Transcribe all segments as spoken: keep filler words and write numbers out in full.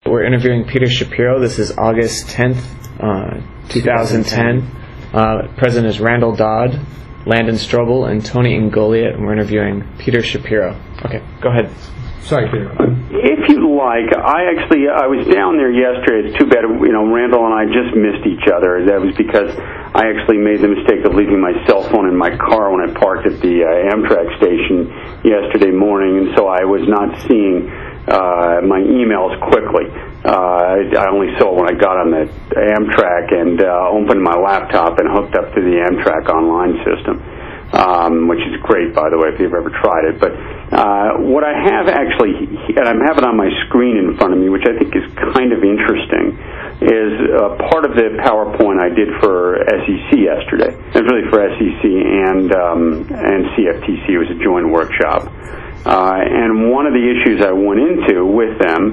We're interviewing Peter Shapiro. This is August tenth, uh, twenty ten. Uh, present is Randall Dodd, Landon Strobel, and Tony Ingoliat, and we're interviewing Peter Shapiro. Okay, go ahead. Sorry, Peter. If you like, I actually, I was down there yesterday. It's too bad, you know, Randall and I just missed each other. That was because I actually made the mistake of leaving my cell phone in my car when I parked at the uh, Amtrak station yesterday morning, and so I was not seeing uh, my emails quickly. Uh, I only saw it when I got on the Amtrak and uh, opened my laptop and hooked up to the Amtrak online system. Um, which is great, by the way, if you've ever tried it. But uh, what I have actually, and I have it on my screen in front of me, which I think is kind of interesting, is uh, part of the PowerPoint I did for S E C yesterday. It's really for S E C and um, and C F T C. It was a joint workshop. Uh, and one of the issues I went into with them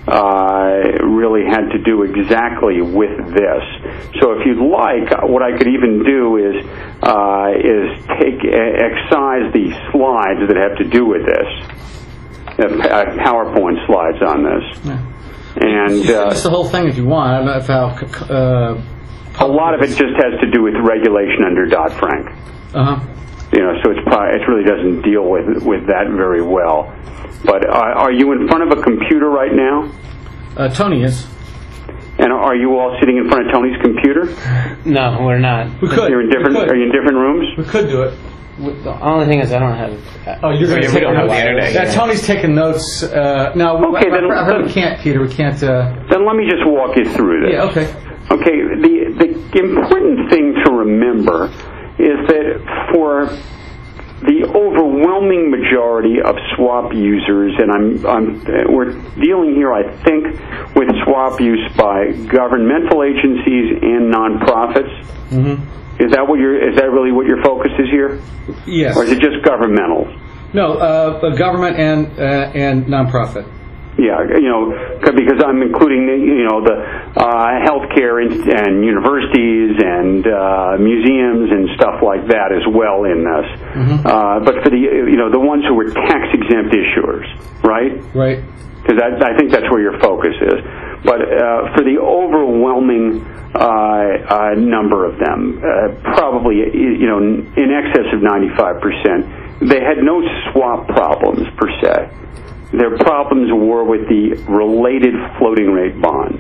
uh, really had to do exactly with this. So if you'd like, what I could even do is uh, is take excise the slides that have to do with this, the PowerPoint slides on this, Yeah. and You can uh, list the whole thing if you want. I don't know if how. Uh, a lot of it just has to do with regulation under Dodd-Frank. uh huh. You know, so it's probably, it really doesn't deal with with that very well. But uh, are you in front of a computer right now? Uh, Tony is. And are you all sitting in front of Tony's computer? No, we're not. We could. You're in different. We could. Are you in different rooms? We could do it. The only thing is I don't have... Oh, you're going to we take don't have notes. the internet. Yeah, yet. Tony's taking notes. Uh, no, Okay, I, then- I, I heard we can't, Peter. We can't. Uh, Then let me just walk you through this. yeah. Okay. Okay, the, the important thing to remember is that for the overwhelming majority of swap users, and I'm, I'm, we're dealing here, I think, with swap use by governmental agencies and nonprofits. Mm-hmm. Is that what your is that really what your focus is here, Yes. or is it just governmental? No, uh, government and uh, and nonprofit. Yeah, you know, because I'm including, you know, the uh, healthcare and, and universities and uh, museums and stuff like that as well in this. Mm-hmm. Uh, but for the, you know, the ones who were tax-exempt issuers, right? Right. Because I, I think that's where your focus is. But uh, for the overwhelming uh, uh, number of them, uh, probably, you know, in excess of ninety-five percent, they had no swap problems per se. Their problems were with the related floating rate bonds.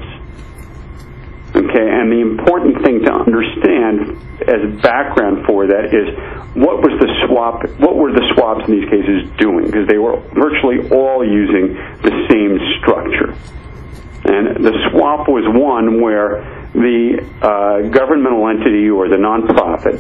Okay, and the important thing to understand as background for that is what was the swap, what were the swaps in these cases doing? Because they were virtually all using the same structure. And the swap was one where the uh, governmental entity or the nonprofit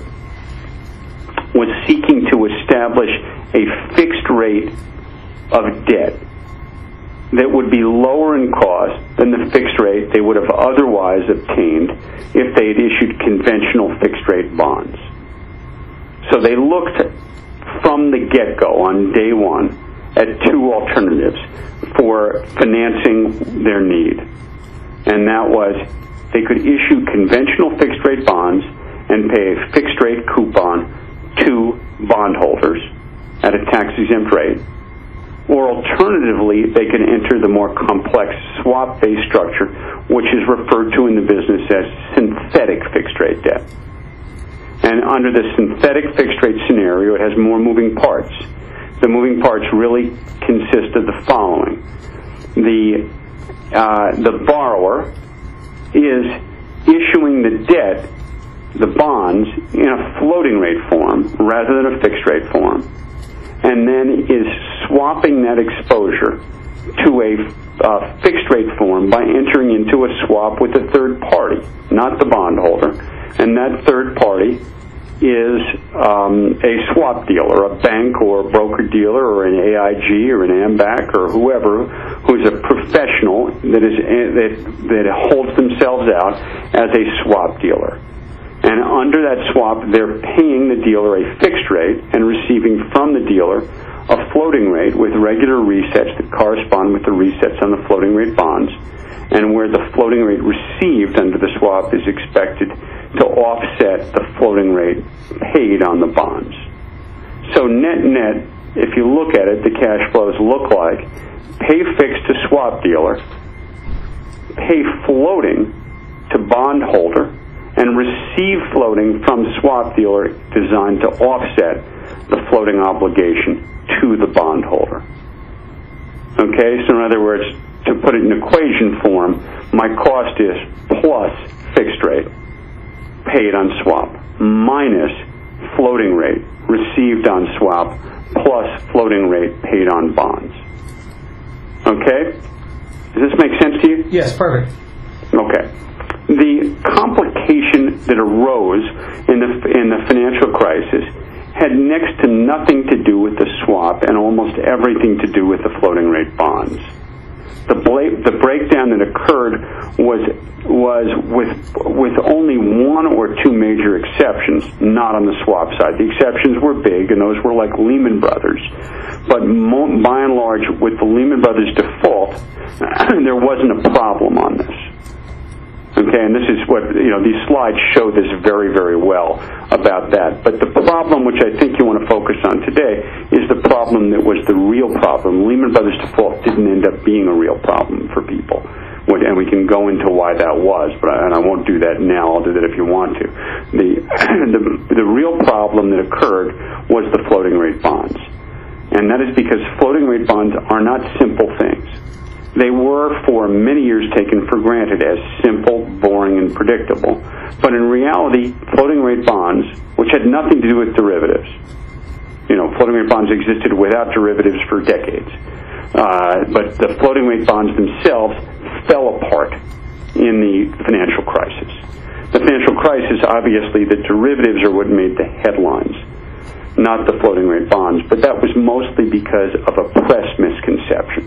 was seeking to establish a fixed rate of debt that would be lower in cost than the fixed rate they would have otherwise obtained if they had issued conventional fixed rate bonds. So they looked from the get-go on day one at two alternatives for financing their need. And that was they could issue conventional fixed rate bonds and pay a fixed rate coupon to bondholders at a tax-exempt rate. Or alternatively, they can enter the more complex swap-based structure, which is referred to in the business as synthetic fixed-rate debt. And under the synthetic fixed-rate scenario, it has more moving parts. The moving parts really consist of the following. The, uh, the borrower is issuing the debt, the bonds, in a floating rate form rather than a fixed-rate form, and then is swapping that exposure to a uh, fixed rate form by entering into a swap with a third party, not the bondholder. And that third party is um, a swap dealer, a bank or a broker dealer or an A I G or an AmBank or whoever who's a professional that is that that holds themselves out as a swap dealer. And under that swap, they're paying the dealer a fixed rate and receiving from the dealer a floating rate with regular resets that correspond with the resets on the floating rate bonds, and where the floating rate received under the swap is expected to offset the floating rate paid on the bonds. So net-net, if you look at it, the cash flows look like pay fixed to swap dealer, pay floating to bondholder and receive floating from swap dealer designed to offset the floating obligation to the bondholder. Okay, so in other words, to put it in equation form, my cost is plus fixed rate paid on swap minus floating rate received on swap plus floating rate paid on bonds. Okay? Does this make sense to you? Yes, perfect. Okay. The complication that arose in the in the financial crisis had next to nothing to do with the swap and almost everything to do with the floating rate bonds. The bla- the breakdown that occurred was was with with only one or two major exceptions, not on the swap side. The exceptions were big, and those were like Lehman Brothers. But mo- by and large, with the Lehman Brothers default, there wasn't a problem on this. Okay, and this is what, you know, these slides show this very, very well about that. But the problem, which I think you want to focus on today, is the problem that was the real problem. Lehman Brothers default didn't end up being a real problem for people. And we can go into why that was, but I, and I won't do that now. I'll do that if you want to. The, the, the real problem that occurred was the floating rate bonds. And that is because floating rate bonds are not simple things. They were for many years taken for granted as simple, boring, and predictable. But in reality, floating rate bonds, which had nothing to do with derivatives, you know, floating rate bonds existed without derivatives for decades. Uh, but the floating rate bonds themselves fell apart in the financial crisis. The financial crisis, obviously, the derivatives are what made the headlines, not the floating rate bonds. But that was mostly because of a press misconception.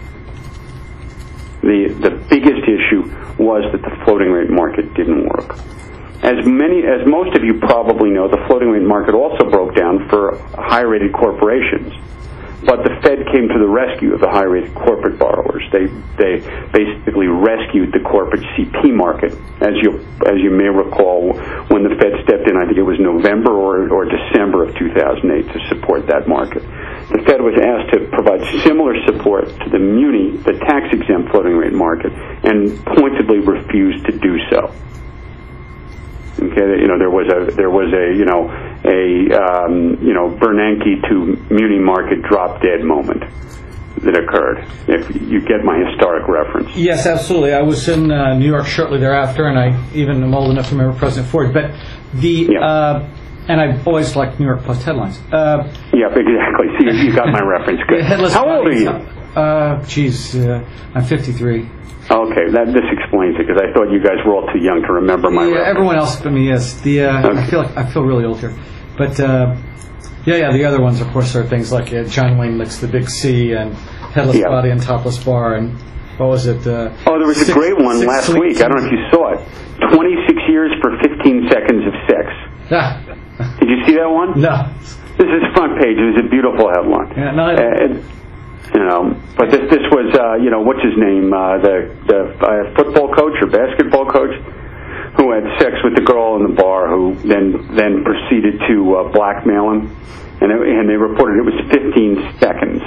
The, the biggest issue was that the floating rate market didn't work. As many, as most of you probably know, the floating rate market also broke down for high-rated corporations. But the Fed came to the rescue of the high-rated corporate borrowers. They they basically rescued the corporate C P market, as you as you may recall, when the Fed stepped in. I think it was November or or December of two thousand eight to support that market. The Fed was asked to provide similar support to the muni, the tax-exempt floating rate market, and pointedly refused to do so. Okay, you know there was a there was a you know a um, you know Bernanke to muni market drop dead moment that occurred. If you get my historic reference. Yes, absolutely. I was in uh, New York shortly thereafter, and I even am old enough to remember President Ford. But the yeah. uh, and I've always liked New York Post headlines. Uh, yeah, exactly. See, you got my reference. Good. How old are you? Uh, geez, uh, I'm fifty-three. Okay, that this explains it, because I thought you guys were all too young to remember my. Yeah, reference. Everyone else but me, yes. The uh, okay. I feel like I feel really old here, but uh, yeah, yeah. The other ones, of course, are things like uh, John Wayne Licks the Big C and Headless yeah. Body and Topless Bar, and what was it? Uh, oh, there was six, a great one last week. I don't know if you saw it. Twenty-six years for fifteen seconds of sex. Ah. Did you see that one? No. This is front page. It was a beautiful headline. Yeah, no, I uh, you know, but this this was uh, you know what's his name uh, the the uh, football coach or basketball coach who had sex with the girl in the bar, who then then proceeded to uh, blackmail him, and it, and they reported it was fifteen seconds,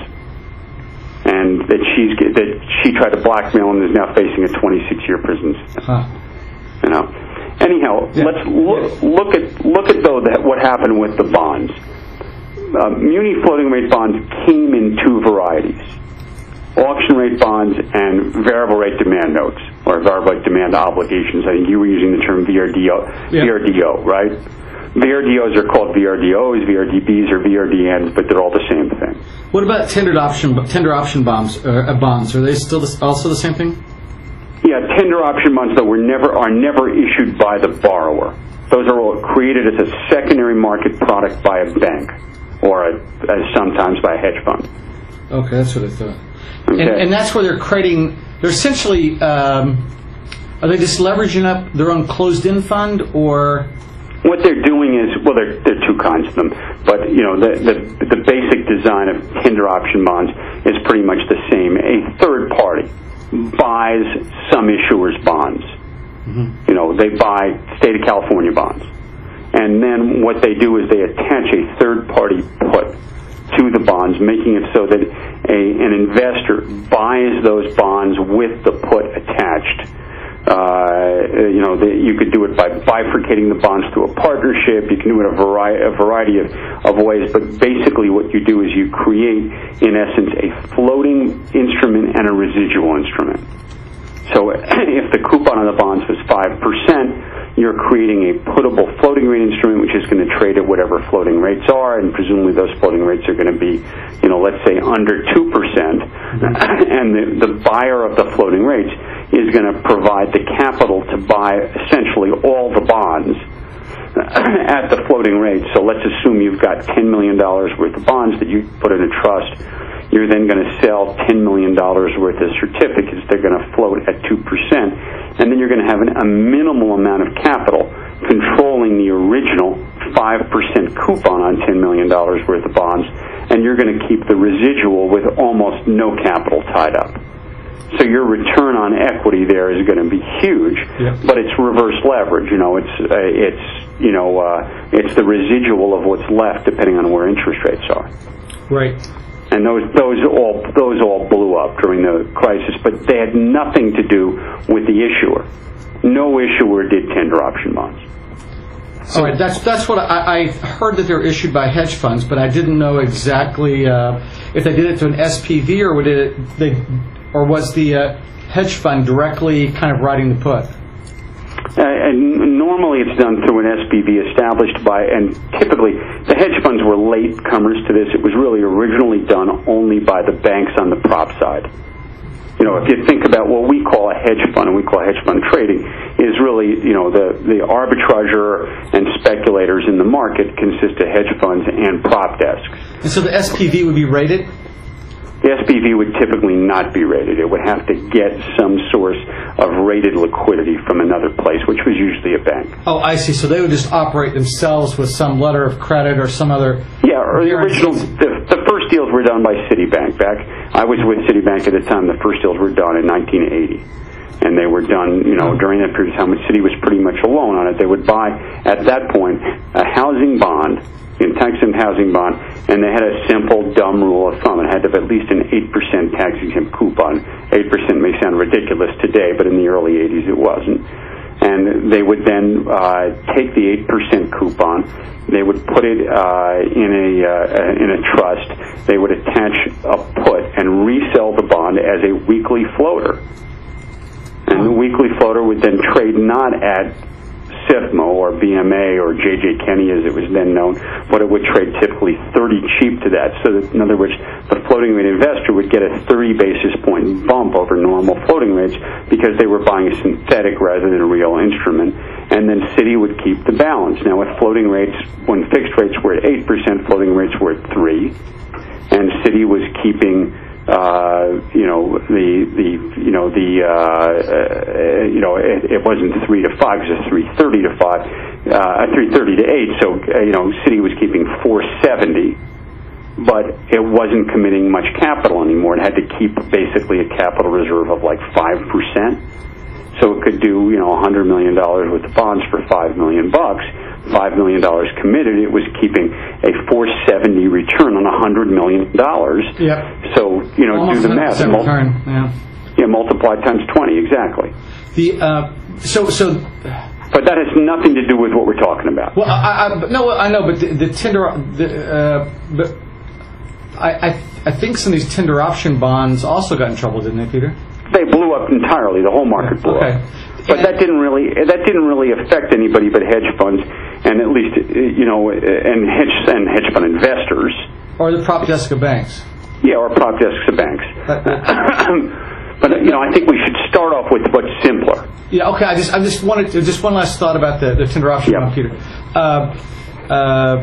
and that she's that she tried to blackmail him and is now facing a twenty-six year prison sentence. Huh. You know. Anyhow, yeah. let's look, look at look at though that what happened with the bonds. Uh, muni floating rate bonds came in two varieties: auction rate bonds and variable rate demand notes, or variable rate demand obligations. I think you were using the term V R D O, yeah. V R D O, right? V R D Os are called V R D Os, V R D Bs, or V R D Ns, but they're all the same thing. What about tendered option tender option bonds? Uh, bonds are they still the, also the same thing? Yeah, tender option bonds though were never are never issued by the borrower. Those are all created as a secondary market product by a bank, or a, as sometimes by a hedge fund. Okay, that's what I thought. Okay. And, and that's where they're creating. They're essentially. Um, are they just leveraging up their own closed-in fund, or? What they're doing is, well, there there are two kinds of them, but you know the the the basic design of tender option bonds is pretty much the same. A third party buys some issuers' bonds. Mm-hmm. You know, they buy state of California bonds. And then what they do is they attach a third-party put to the bonds, making it so that a, an investor buys those bonds with the put attached you know, the, you could do it by bifurcating the bonds through a partnership. You can do it a variety, a variety of, of ways. But basically, what you do is you create, in essence, a floating instrument and a residual instrument. So if the coupon on the bonds was five percent, you're creating a puttable floating rate instrument, which is going to trade at whatever floating rates are, and presumably those floating rates are going to be, you know, let's say under two percent. Mm-hmm. And the, the buyer of the floating rates is going to provide the capital to buy essentially all the bonds at the floating rate. So let's assume you've got ten million dollars worth of bonds that you put in a trust. You're then going to sell ten million dollars worth of certificates. They're going to float at two percent. And then you're going to have an, a minimal amount of capital controlling the original five percent coupon on ten million dollars worth of bonds. And you're going to keep the residual with almost no capital tied up. So your return on equity there is going to be huge, yeah. But it's reverse leverage. You know, it's uh, it's you know uh, it's the residual of what's left depending on where interest rates are. Right. And those those all those all blew up during the crisis, but they had nothing to do with the issuer. No issuer did tender option bonds. All right, that's that's what I, I heard that they were issued by hedge funds, but I didn't know exactly uh, if they did it to an S P V or did it they. Or was the uh, hedge fund directly kind of writing the put? Uh, and normally it's done through an S P V established by, and typically the hedge funds were late comers to this. It was really originally done only by the banks on the prop side. You know, if you think about what we call a hedge fund, and we call hedge fund trading, is really, you know, the, the arbitrager and speculators in the market consist of hedge funds and prop desks. And so the S P V would be rated? The S P V would typically not be rated. It would have to get some source of rated liquidity from another place, which was usually a bank. Oh, I see. So they would just operate themselves with some letter of credit or some other... Yeah, or the original... The, the first deals were done by Citibank. Back, I was with Citibank at the time. The first deals were done in nineteen eighty. And they were done, you know, during that period of time when Citi was pretty much alone on it. They would buy, at that point, a housing bond, in tax-exempt housing bond, and they had a simple, dumb rule of thumb. It had to have at least an eight percent tax-exempt coupon. eight percent may sound ridiculous today, but in the early eighties it wasn't. And they would then uh, take the eight percent coupon, they would put it uh, in a uh, in a trust, they would attach a put and resell the bond as a weekly floater. And the weekly floater would then trade not at S I F M O or B M A or J J Kenney as it was then known, but it would trade typically thirty cheap to that. So that, in other words, the floating rate investor would get a thirty basis point bump over normal floating rates because they were buying a synthetic rather than a real instrument. And then Citi would keep the balance. Now with floating rates, when fixed rates were at eight percent, floating rates were at three, and Citi was keeping Uh, you know the the you know the uh, uh, you know it, it wasn't three to five, it was three thirty to five, uh, three thirty to eight. So uh, you know Citi was keeping four seventy, but it wasn't committing much capital anymore. It had to keep basically a capital reserve of like five percent. So it could do you know a hundred million dollars worth of bonds for five million bucks. Five million dollars committed, it was keeping a four seventy return on a hundred million dollars. Yep. So you know, almost do the math. Mul- return. Yeah. Yeah, multiply times twenty exactly. The uh, so so. But that has nothing to do with what we're talking about. Well, I, I no, I know, but the, the tender, the, uh, but I, I I think some of these tender option bonds also got in trouble, didn't they, Peter? They blew up entirely. The whole market blew okay. up. But that didn't really that didn't really affect anybody but hedge funds, and at least you know, and hedge and hedge fund investors, or the prop desk of banks. Yeah, or prop desks of banks. But you know, I think we should start off with what's simpler. Yeah. Okay. I just I just wanted to, just one last thought about the, the tender option yeah. bond, Peter. Uh, uh,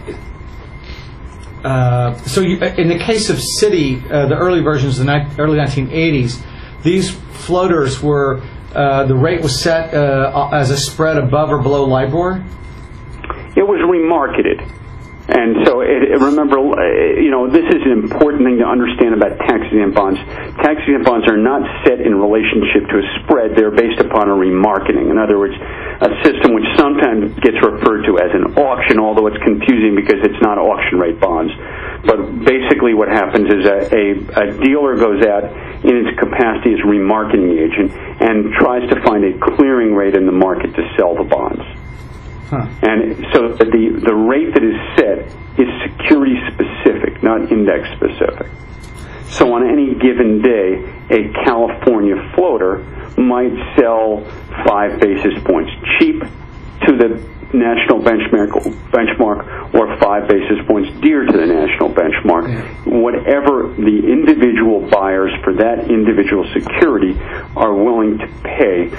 uh, so you, in the case of Citi, uh, the early versions of the ni- early nineteen eighties, these floaters were. Uh, the rate was set uh, as a spread above or below LIBOR? It was remarketed. And so, it, it, remember, uh, you know, this is an important thing to understand about tax-exempt bonds. Tax-exempt bonds are not set in relationship to a spread. They're based upon a remarketing. In other words, a system which sometimes gets referred to as an auction, although it's confusing because it's not auction rate bonds. But basically what happens is a, a, a dealer goes out in its capacity as remarketing agent and tries to find a clearing rate in the market to sell the bonds. Huh. And so the, the rate that is set is security specific, not index specific. So on any given day, a California floater might sell five basis points cheap to the national benchmark, benchmark or five basis points dear to the national benchmark. Yeah. Whatever the individual buyers for that individual security are willing to pay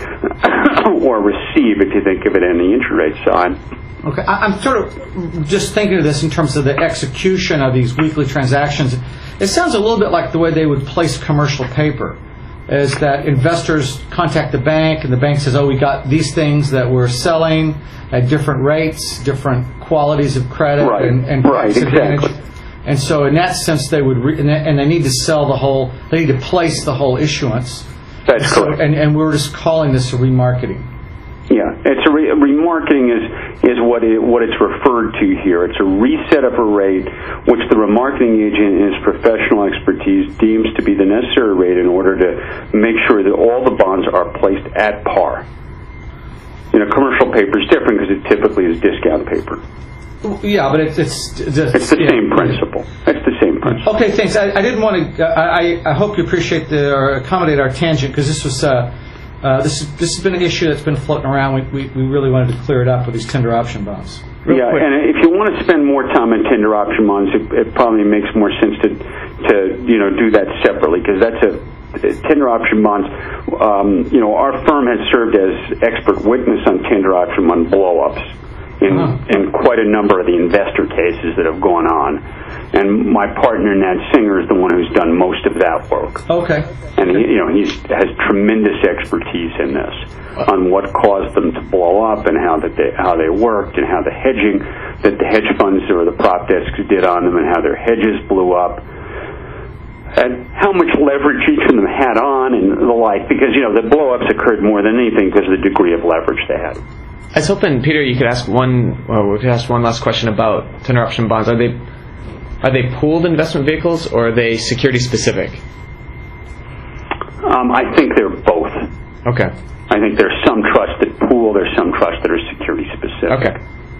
or receive, if you think of it on the interest rate side. Okay, I'm sort of just thinking of this in terms of the execution of these weekly transactions. It sounds a little bit like the way they would place commercial paper, is that investors contact the bank, and the bank says, oh, we got these things that we're selling at different rates, different qualities of credit, right. and, and right, exactly. And so in that sense, they would, re- and, they, and they need to sell the whole, they need to place the whole issuance. That's so, correct. And, and we're just calling this a remarketing. Yeah, it's a re- remarketing is is what it, what it's referred to here. It's a reset of a rate which the remarketing agent in his professional expertise deems to be the necessary rate in order to make sure that all the bonds are placed at par. You know, commercial paper is different because it typically is discount paper. Yeah, but it's it's it's, it's the yeah, same principle. It's the same principle. Okay, thanks. I, I didn't want to. I I hope you appreciate the or accommodate our tangent, because this was. Uh, Uh, this, this has been an issue that's been floating around. We, we, we really wanted to clear it up with these tender option bonds. Real yeah, quick. And if you want to spend more time on tender option bonds, it, it probably makes more sense to, to you know, do that separately, because that's a tender option bonds. Um, you know, our firm has served as expert witness on tender option bond blow-ups in, uh-huh. in quite a number of the investor cases that have gone on. And my partner, Nat Singer, is the one who's done most of that work. Okay. And he, you know, he has tremendous expertise in this on what caused them to blow up and how that they how they worked and how the hedging that the hedge funds or the prop desks did on them and how their hedges blew up and how much leverage each of them had on and the like. Because you know the blow-ups occurred more than anything because of the degree of leverage they had. I was hoping, Peter, you could ask one. Well, we could ask one last question about tender option bonds. Are they Are they pooled investment vehicles, or are they security specific? Um, I think they're both. Okay. I think there's some trusts that pool, there's some trusts that are security specific. Okay.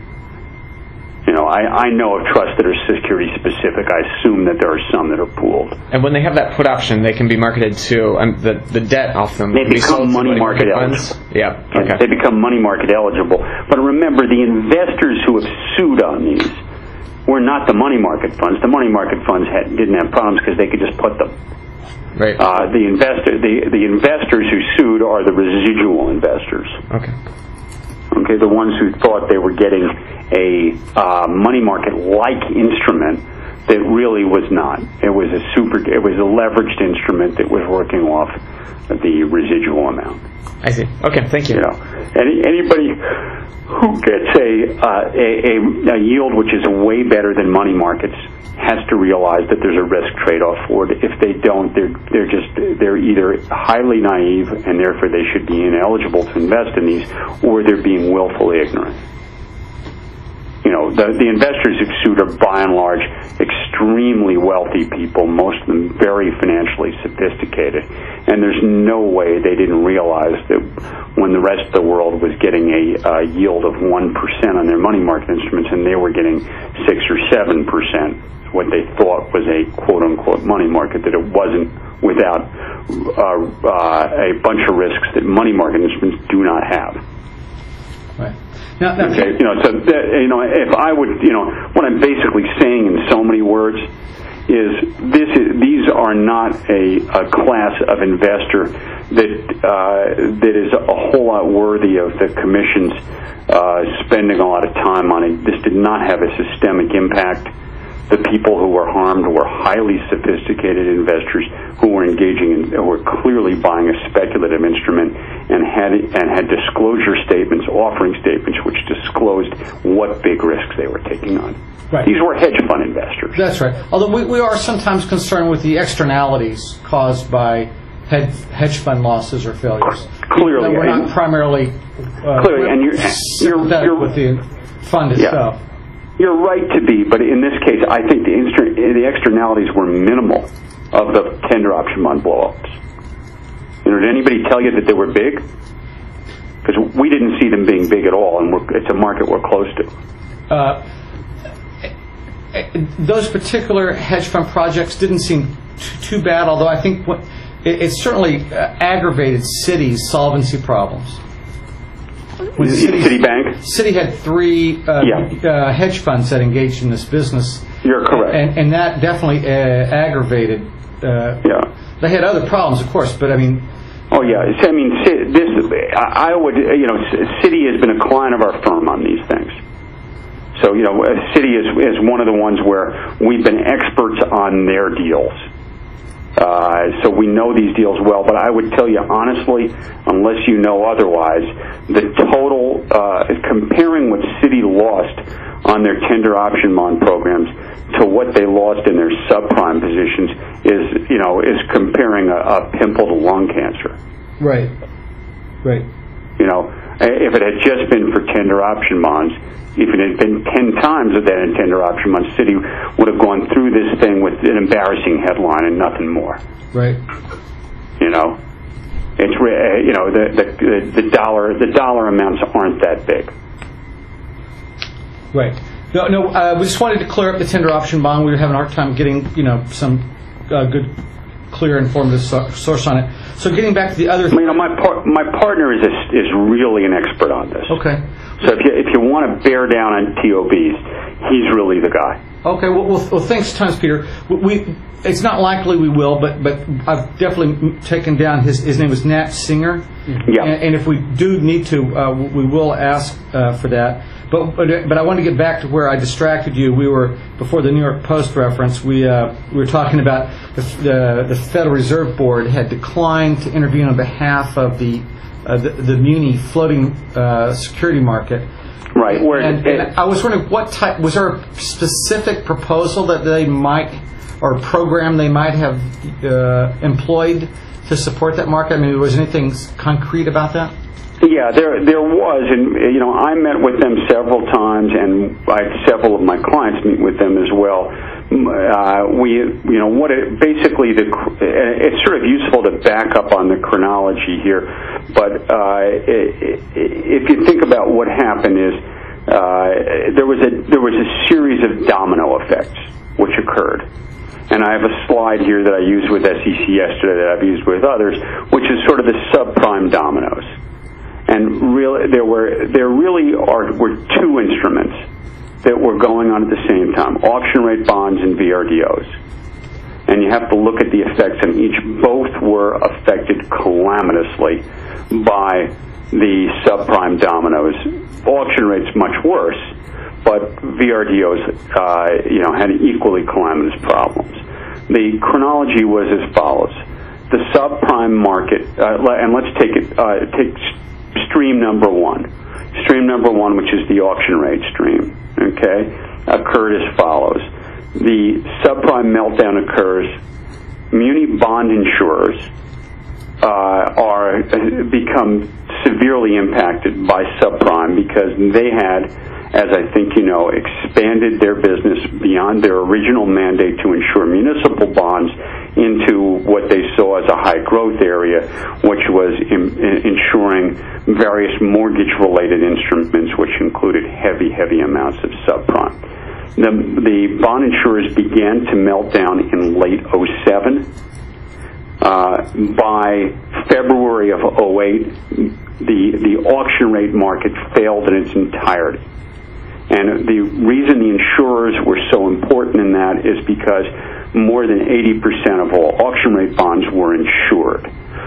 You know, I, I know of trusts that are security specific. I assume that there are some that are pooled. And when they have that put option, they can be marketed to um, the the debt off them. They become money, money market, market eligible. Yeah. Okay. They become money market eligible. But remember, the investors who have sued on these were not the money market funds. The money market funds had, didn't have problems because they could just put them. Right. Uh, the investor, the the investors who sued are the residual investors. Okay. Okay, the ones who thought they were getting a uh, money market-like instrument that really was not. It was a super. It was a leveraged instrument that was working off the residual amount. I see. Okay, thank you. You know, any anybody who gets a, uh, a, a, a yield which is way better than money markets has to realize that there's a risk trade-off for it. If they don't, they're they're just they're either highly naive and therefore they should be ineligible to invest in these, or they're being willfully ignorant. You know, the the investors who've sued are by and large extremely wealthy people, most of them very financially sophisticated, and there's no way they didn't realize that when the rest of the world was getting a uh, yield of one percent on their money market instruments and they were getting six or seven percent, what they thought was a quote-unquote money market, that it wasn't without uh, uh, a bunch of risks that money market instruments do not have. Right. Now, now, okay, you know, so that, you know, if I would, you know, what I'm basically saying in so many words is this: is, these are not a, a class of investor that uh, that is a whole lot worthy of the commission's uh, spending a lot of time on it. This did not have a systemic impact. The people who were harmed were highly sophisticated investors who were engaging in, who were clearly buying a speculative instrument and had and had disclosure statements, offering statements, which disclosed what big risks they were taking on. Right. These were hedge fund investors. That's right. Although we, we are sometimes concerned with the externalities caused by hedge, hedge fund losses or failures. Clearly, we're not primarily uh, clearly, and you're, you're, you're with the fund itself. Yeah. You're right to be, but in this case, I think the, instru- the externalities were minimal of the tender option bond blowups. You know, did anybody tell you that they were big? Because we didn't see them being big at all, and we're, it's a market we're close to. Uh, those particular hedge fund projects didn't seem t- too bad, although I think what, it, it certainly uh, aggravated Citi's solvency problems. When Citi, Citibank? Citi had three uh, yeah. uh, hedge funds that engaged in this business. You're correct. And, and that definitely uh, aggravated. Uh, yeah. They had other problems, of course, but I mean. Oh yeah. I mean, this. I would. You know, Citi has been a client of our firm on these things. So you know, Citi is is one of the ones where we've been experts on their deals. Uh, so we know these deals well, but I would tell you honestly, unless you know otherwise, the total, uh, comparing what Citi lost on their tender option bond programs to what they lost in their subprime positions is, you know, is comparing a, a pimple to lung cancer. Right. Right. You know, if it had just been for tender option bonds, if it had been ten times of that in tender option bonds, Citi would have gone through this thing with an embarrassing headline and nothing more. Right. You know, it's you know the the the dollar the dollar amounts aren't that big. Right. No, no. Uh, we just wanted to clear up the tender option bond. We were having a hard time getting you know some uh, good, clear, informative so- source on it. So getting back to the other. You know, my par- my partner is a, is really an expert on this. Okay. So if you if you want to bear down on T O Bs, he's really the guy. Okay. Well, well, well thanks, tons, Peter. We, we it's not likely we will, but but I've definitely taken down his his name was Nat Singer. Yeah. And, and if we do need to, uh, we will ask uh, for that. But, but but I want to get back to where I distracted you. We were before the New York Post reference. We uh, we were talking about the, the the Federal Reserve Board had declined to intervene on behalf of the uh, the, the muni floating uh, security market. Right. Where and, it, and I was wondering what type was there a specific proposal that they might or a program they might have uh, employed to support that market? I mean, was anything concrete about that? Yeah, there there was, and you know, I met with them several times, and I had several of my clients meet with them as well. Uh, we, you know, what it, basically the it's sort of useful to back up on the chronology here, but uh, if you think about what happened is uh, there was a there was a series of domino effects which occurred. And I have a slide here that I used with S E C yesterday that I've used with others, which is sort of the subprime dominoes. And really, there were there really are were two instruments that were going on at the same time: auction rate bonds and V R D Os. And you have to look at the effects on each. Both were affected calamitously by the subprime dominoes. Auction rates much worse, but V R D Os, uh, you know, had equally calamitous problems. The chronology was as follows: the subprime market, uh, and let's take it uh, take. Stream number one. Stream number one, which is the auction rate stream, okay, occurred as follows. The subprime meltdown occurs. Muni bond insurers uh, are become severely impacted by subprime because they had, as I think you know, expanded their business beyond their original mandate to insure municipal bonds into what they saw as a high growth area, which was in, in insuring various mortgage related instruments, which included heavy, heavy amounts of subprime. The, the bond insurers began to melt down in late oh seven. Uh, by February of oh eight, the, the auction rate market failed in its entirety. And the reason the insurers were so important in that is because more than eighty percent of all auction rate bonds were insured.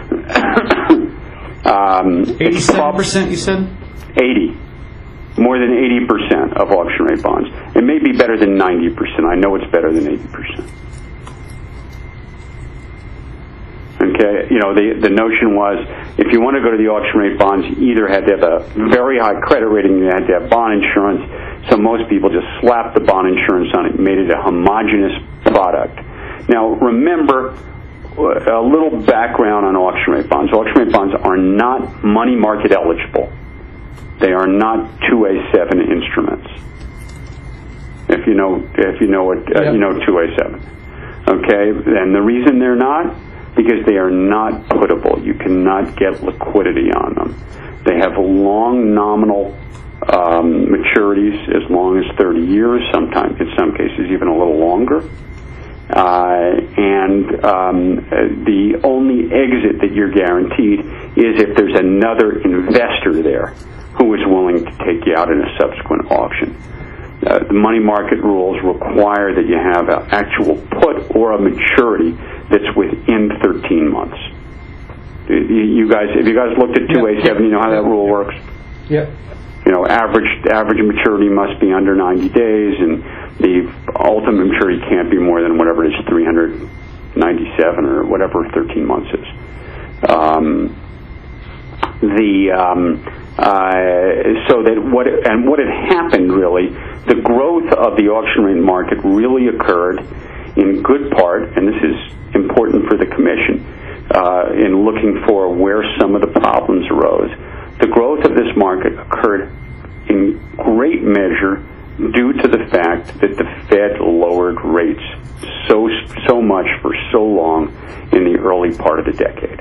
um, eighty-seven percent, you said? eighty. More than eighty percent of auction rate bonds. It may be better than ninety percent. I know it's better than eighty percent. Okay, you know, the the notion was if you want to go to the auction rate bonds, you either had to have a very high credit rating, you had to have bond insurance. So most people just slapped the bond insurance on it, made it a homogeneous product. Now, remember a little background on auction rate bonds. Auction rate bonds are not money market eligible. They are not two A seven instruments. if you know if you know what uh, Yep. you know two A seven. Okay, and the reason they're not, because they are not puttable. You cannot get liquidity on them. They have long nominal um, maturities, as long as thirty years, sometimes in some cases even a little longer. Uh, and um, the only exit that you're guaranteed is if there's another investor there who is willing to take you out in a subsequent auction. Uh, the money market rules require that you have an actual put or a maturity that's within thirteen months. You guys, if you guys looked at two A seven, you know how that rule works? Yep. You know, average average maturity must be under ninety days, and the ultimate maturity can't be more than whatever it is, three hundred ninety-seven or whatever thirteen months is. Um, the um, uh, so that what and what had happened really, the growth of the auction rate market really occurred in good part, and this is important for the commission uh, in looking for where some of the problems arose. The growth of this market occurred in great measure due to the fact that the Fed lowered rates so so much for so long in the early part of the decade.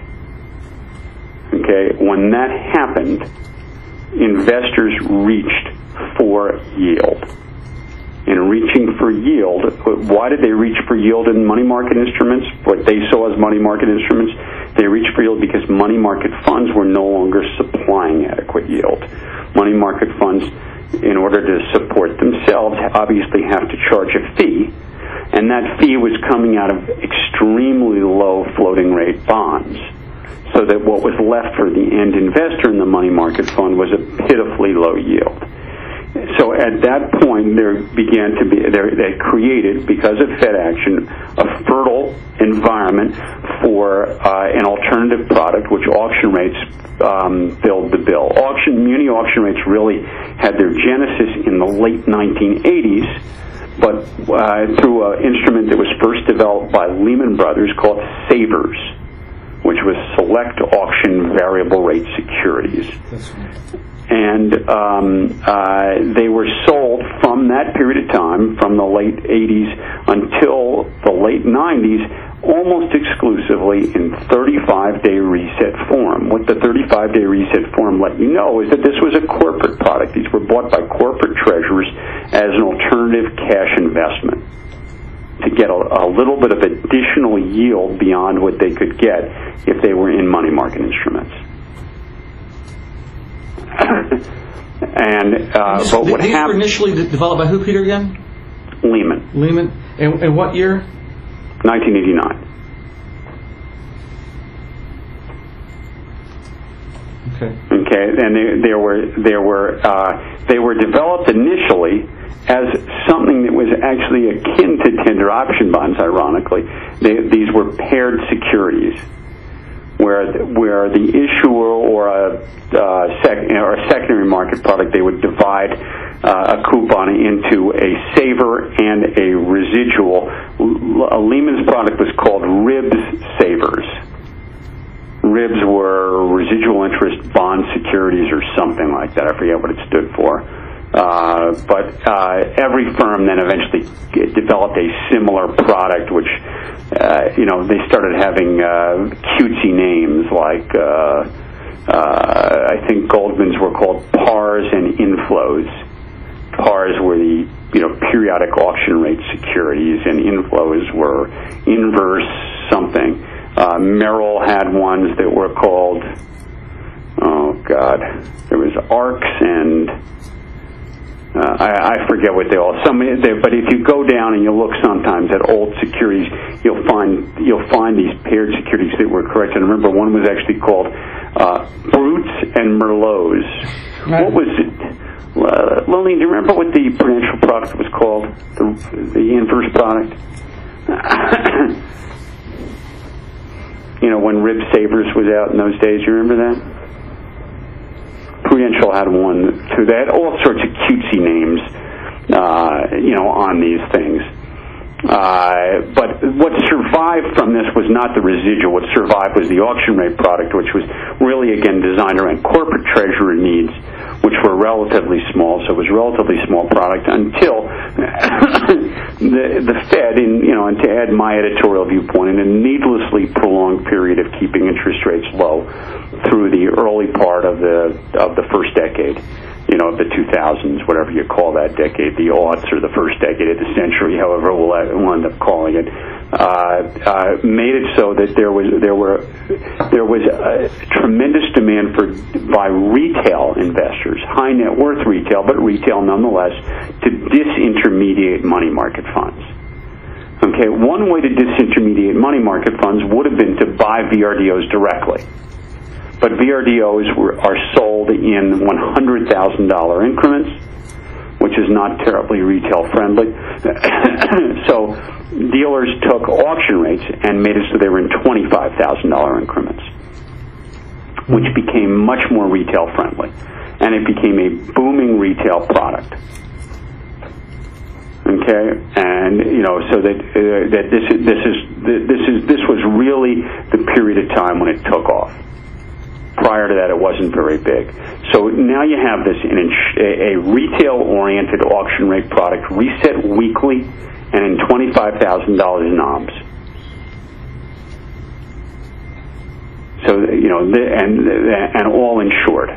Okay, when that happened, investors reached for yield. In reaching for yield, why did they reach for yield in money market instruments? What they saw as money market instruments, they reached for yield because money market funds were no longer supplying adequate yield. Money market funds, in order to support themselves, obviously have to charge a fee, and that fee was coming out of extremely low floating rate bonds, so that what was left for the end investor in the money market fund was a pitifully low yield. So at that point, there began to be, they created, because of Fed action, a fertile environment for uh, an alternative product, which auction rates um, filled the bill. Auction, muni auction rates really had their genesis in the late nineteen eighties, but uh, through an instrument that was first developed by Lehman Brothers called SAVERS, which was Select Auction Variable Rate Securities. That's right. And um, uh, they were sold from that period of time, from the late eighties until the late nineties, almost exclusively in thirty-five day reset form. What the thirty-five day reset form let you know is that this was a corporate product. These were bought by corporate treasurers as an alternative cash investment to get a, a little bit of additional yield beyond what they could get if they were in money market instruments. and uh, These, but what these happened? were initially de- developed by who, Peter, again? Lehman, Lehman. And, and what year? nineteen eighty-nine. Okay. Okay, and they, there were there were uh, they were developed initially as something that was actually akin to tender option bonds. Ironically, they, these were paired securities, where where the issuer or a uh, sec, or a secondary market product, they would divide uh, a coupon into a saver and a residual. A Lehman's product was called RIBS savers. RIBS were residual interest bond securities or something like that. I forget what it stood for. Uh, but uh, every firm then eventually developed a similar product, which, uh, you know, they started having uh, cutesy names like, uh, uh, I think Goldman's were called PARs and inflows. PARs were the, you know, periodic auction rate securities, and inflows were inverse something. Uh, Merrill had ones that were called, oh God, there was ARCs and uh, I, I forget what they all. Some, they, but if you go down and you look sometimes at old securities, you'll find you'll find these paired securities that were correct. And remember, one was actually called uh, Brutes and Merlots. Right. What was it? Uh, Lillian, do you remember what the Prudential product was called? The, the inverse product. You know, when Rib Savers was out in those days, you remember that? Prudential had one too. They had all sorts of cutesy names, uh, you know, on these things. Uh, but what survived from this was not the residual. What survived was the auction rate product, which was really, again, designed around corporate treasurer needs, which were relatively small, so it was a relatively small product until the, the Fed, in, you know, and to add my editorial viewpoint, in a needlessly prolonged period of keeping interest rates low through the early part of the of the first decade, you know, of the two thousands, whatever you call that decade, the aughts or the first decade of the century, however we'll, we'll end up calling it, uh, uh, made it so that there was there were there was a tremendous demand for by retail investors, high net worth retail, but retail nonetheless, to disintermediate money market funds. Okay, one way to disintermediate money market funds would have been to buy V R D Os directly. But V R D Os were, are sold in one hundred thousand dollars increments, which is not terribly retail friendly. So dealers took auction rates and made it so they were in twenty-five thousand dollars increments, which became much more retail friendly. And it became a booming retail product. Okay, and you know, so that uh, that this is this is this is this was really the period of time when it took off. Prior to that, it wasn't very big. So now you have this in a retail-oriented auction rate product, reset weekly, and in twenty-five thousand dollars knobs. So you know, and and all insured,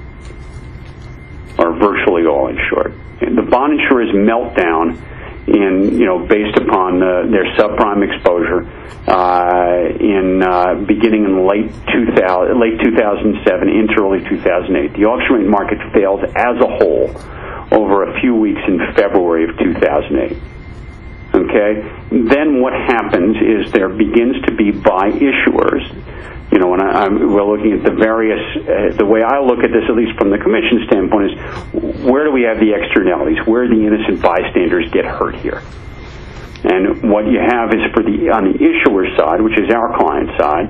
or virtually all insured. And the bond insurers melt down in, you know, based upon uh, their subprime exposure uh, in uh, beginning in late two thousand, late two thousand seven into early two thousand eight. The auction rate market fails as a whole over a few weeks in February of two thousand eight. Okay? Then what happens is there begins to be buy issuers. You know, when I, I'm, we're looking at the various, uh, the way I look at this, at least from the commission standpoint, is where do we have the externalities? Where do the innocent bystanders get hurt here? And what you have is for the on the issuer side, which is our client side,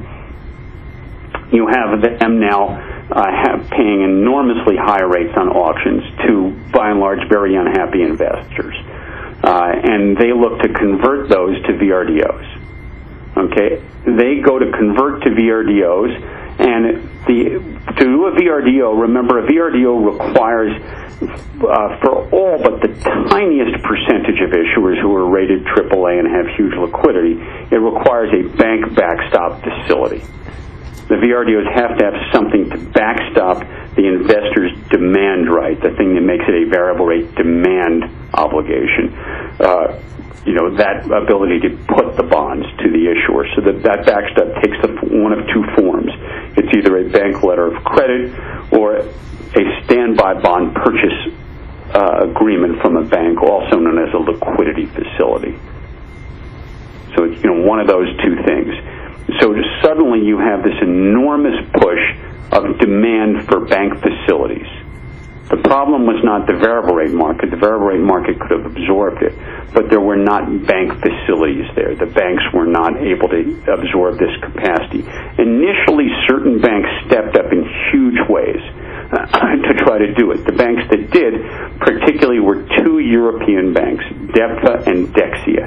you have them now uh, have paying enormously high rates on auctions to, by and large, very unhappy investors. Uh, and they look to convert those to V R D Os. Okay, they go to convert to V R D Os, and the to do a V R D O, remember, a V R D O requires, uh, for all but the tiniest percentage of issuers who are rated triple A and have huge liquidity, it requires a bank backstop facility. The V R D Os have to have something to backstop the investor's demand right, the thing that makes it a variable rate demand obligation. Uh, you know, that ability to put the bonds to the issuer. So that, that backstop takes the, one of two forms. It's either a bank letter of credit or a standby bond purchase uh, agreement from a bank, also known as a liquidity facility. So it's, you know, one of those two things. So suddenly you have this enormous push of demand for bank facilities. The problem was not the variable rate market. The variable rate market could have absorbed it, but there were not bank facilities there. The banks were not able to absorb this capacity. Initially, certain banks stepped up in huge ways uh, to try to do it. The banks that did, particularly, were two European banks, DEPFA and Dexia.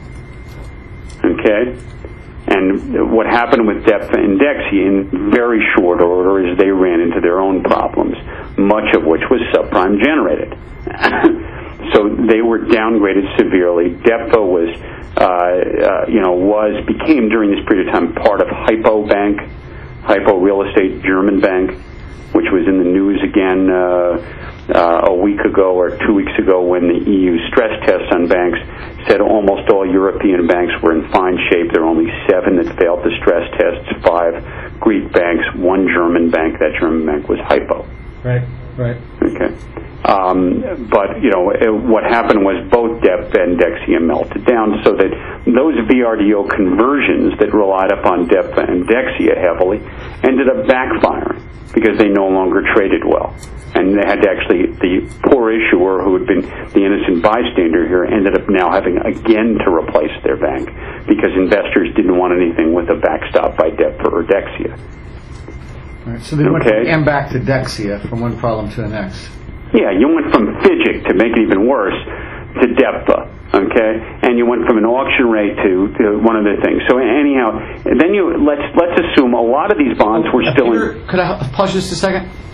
Okay? And what happened with DEPFA and Dexia in very short order is they ran into their own problems, much of which was subprime generated. So they were downgraded severely. DEPFA was, uh, uh, you know, was, became during this period of time part of Hypo Bank, Hypo Real Estate German Bank, which was in the news again uh, uh, a week ago or two weeks ago when the E U stress tests on banks said almost all European banks were in fine shape. There are only seven that failed the stress tests, five Greek banks, one German bank. That German bank was Hypo. Right, right. Okay. Um, but, you know, it, what happened was both DEPFA and Dexia melted down so that those V R D O conversions that relied upon DEPFA and Dexia heavily ended up backfiring because they no longer traded well. And they had to actually, the poor issuer who had been the innocent bystander here ended up now having again to replace their bank because investors didn't want anything with a backstop by DEPFA or Dexia. All right, so they went okay. from M back to Dexia, from one problem to the next. Yeah, you went from FIGIC, to make it even worse, to DEPFA, okay? And you went from an auction rate to, to one of the things. So anyhow, then you let's let's assume a lot of these bonds were uh, still Peter, in... Could I pause just a second?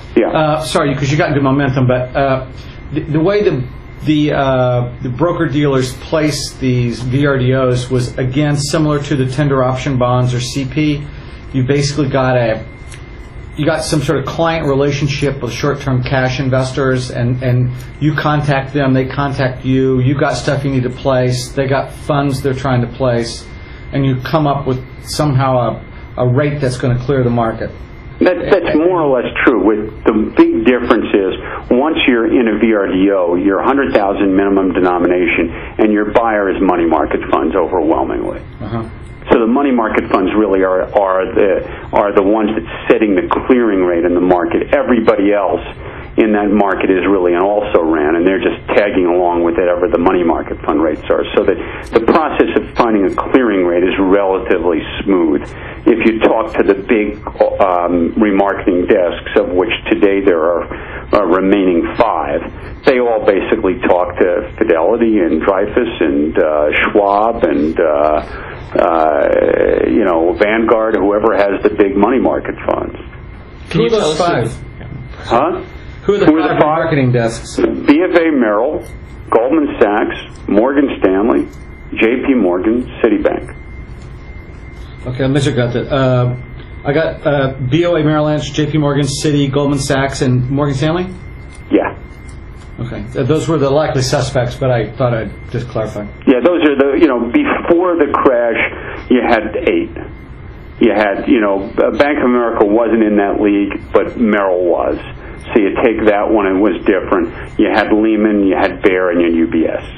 Yeah. Uh, sorry, because you got into momentum, but uh, the, the way the the, uh, the broker dealers place these V R D Os was again similar to the tender option bonds or C P. You basically got a you got some sort of client relationship with short-term cash investors, and, and you contact them, they contact you. You got stuff you need to place. They got funds they're trying to place, and you come up with somehow a, a rate that's going to clear the market. That, that's more or less true. With the big difference is once you're in a V R D O, you're one hundred thousand minimum denomination, and your buyer is money market funds overwhelmingly. Uh-huh. So the money market funds really are are the are the ones that's setting the clearing rate in the market. Everybody else in that market is really an also ran, and they're just tagging along with whatever the money market fund rates are. So that the process of finding a clearing rate is relatively smooth. If you talk to the big um, remarketing desks, of which today there are uh, remaining five, they all basically talk to Fidelity and Dreyfus and uh, Schwab and uh, uh, you know Vanguard, whoever has the big money market funds. Who are those five? Huh? Who are the Who five are the five? marketing desks? B of A Merrill, Goldman Sachs, Morgan Stanley, J P Morgan, Citibank. Okay, let me check out that. Uh, I got uh, B O A Merrill Lynch, J P Morgan, Citi, Goldman Sachs, and Morgan Stanley? Yeah. Okay. Uh, those were the likely suspects, but I thought I'd just clarify. Yeah, those are the, you know, before the crash, you had eight. You had, you know, Bank of America wasn't in that league, but Merrill was. So you take that one, it was different. You had Lehman, you had Bear, and you had U B S.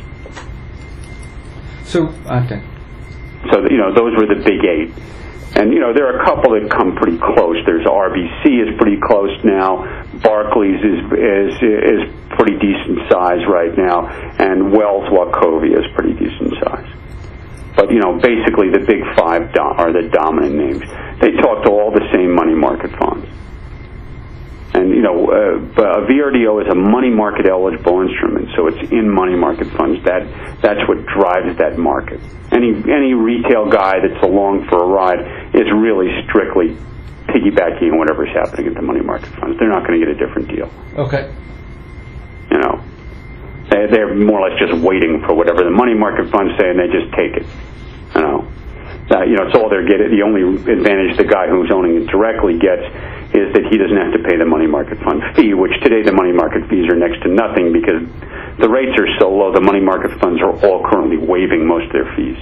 So, okay. So, you know, those were the big eight. And, you know, there are a couple that come pretty close. There's R B C is pretty close now. Barclays is is is pretty decent size right now. And Wells Wachovia is pretty decent size. But, you know, basically the big five do- are the dominant names. They talk to all the same money market funds. And, you know, uh, a V R D O is a money market eligible instrument, so it's in money market funds. That That's what drives that market. Any any retail guy that's along for a ride is really strictly piggybacking on whatever's happening at the money market funds. They're not going to get a different deal. Okay. You know, they, they're more or less just waiting for whatever the money market funds say, and they just take it. You know, uh, you know, it's all they're getting. The only advantage the guy who's owning it directly gets is that he doesn't have to pay the money market fund fee, which today the money market fees are next to nothing because the rates are so low. The money market funds are all currently waiving most of their fees.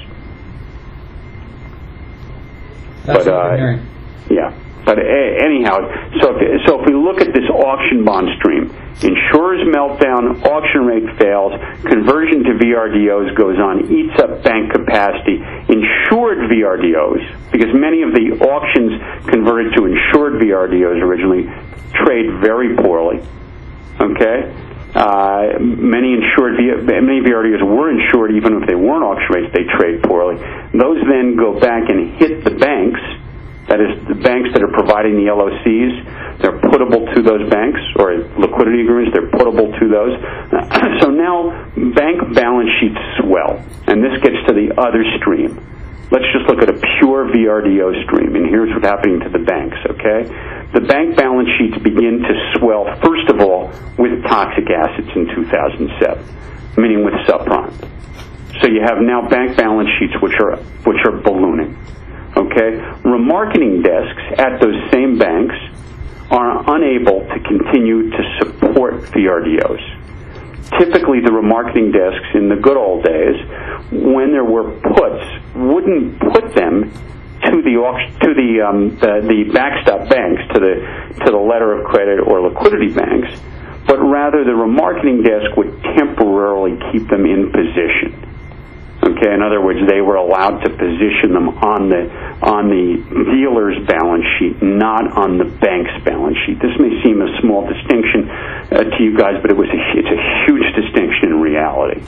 That's but what I'm uh, hearing. yeah. But uh, anyhow, so if, so if we look at this auction bond stream, insurers meltdown, auction rate fails, conversion to V R D Os goes on, eats up bank capacity, insured V R D Os, because many of the auctions converted to insured V R D Os originally trade very poorly. Okay? Uh, many insured v- many V R D Os were insured even if they weren't auction rates, they trade poorly. Those then go back and hit the banks. That is, the banks that are providing the L O Cs, they're puttable to those banks, or liquidity agreements, they're puttable to those. So now bank balance sheets swell, and this gets to the other stream. Let's just look at a pure V R D O stream, and here's what's happening to the banks, okay? The bank balance sheets begin to swell, first of all, with toxic assets in two thousand seven, meaning with subprime. So you have now bank balance sheets which are which are ballooning. Okay, remarketing desks at those same banks are unable to continue to support V R D Os. Typically, the remarketing desks in the good old days, when there were puts, wouldn't put them to the to the um, the, the backstop banks, to the to the letter of credit or liquidity banks, but rather the remarketing desk would temporarily keep them in position. Okay, in other words, they were allowed to position them on the on the dealer's balance sheet, not on the bank's balance sheet. This may seem a small distinction uh, to you guys, but it was a, it's a huge distinction in reality.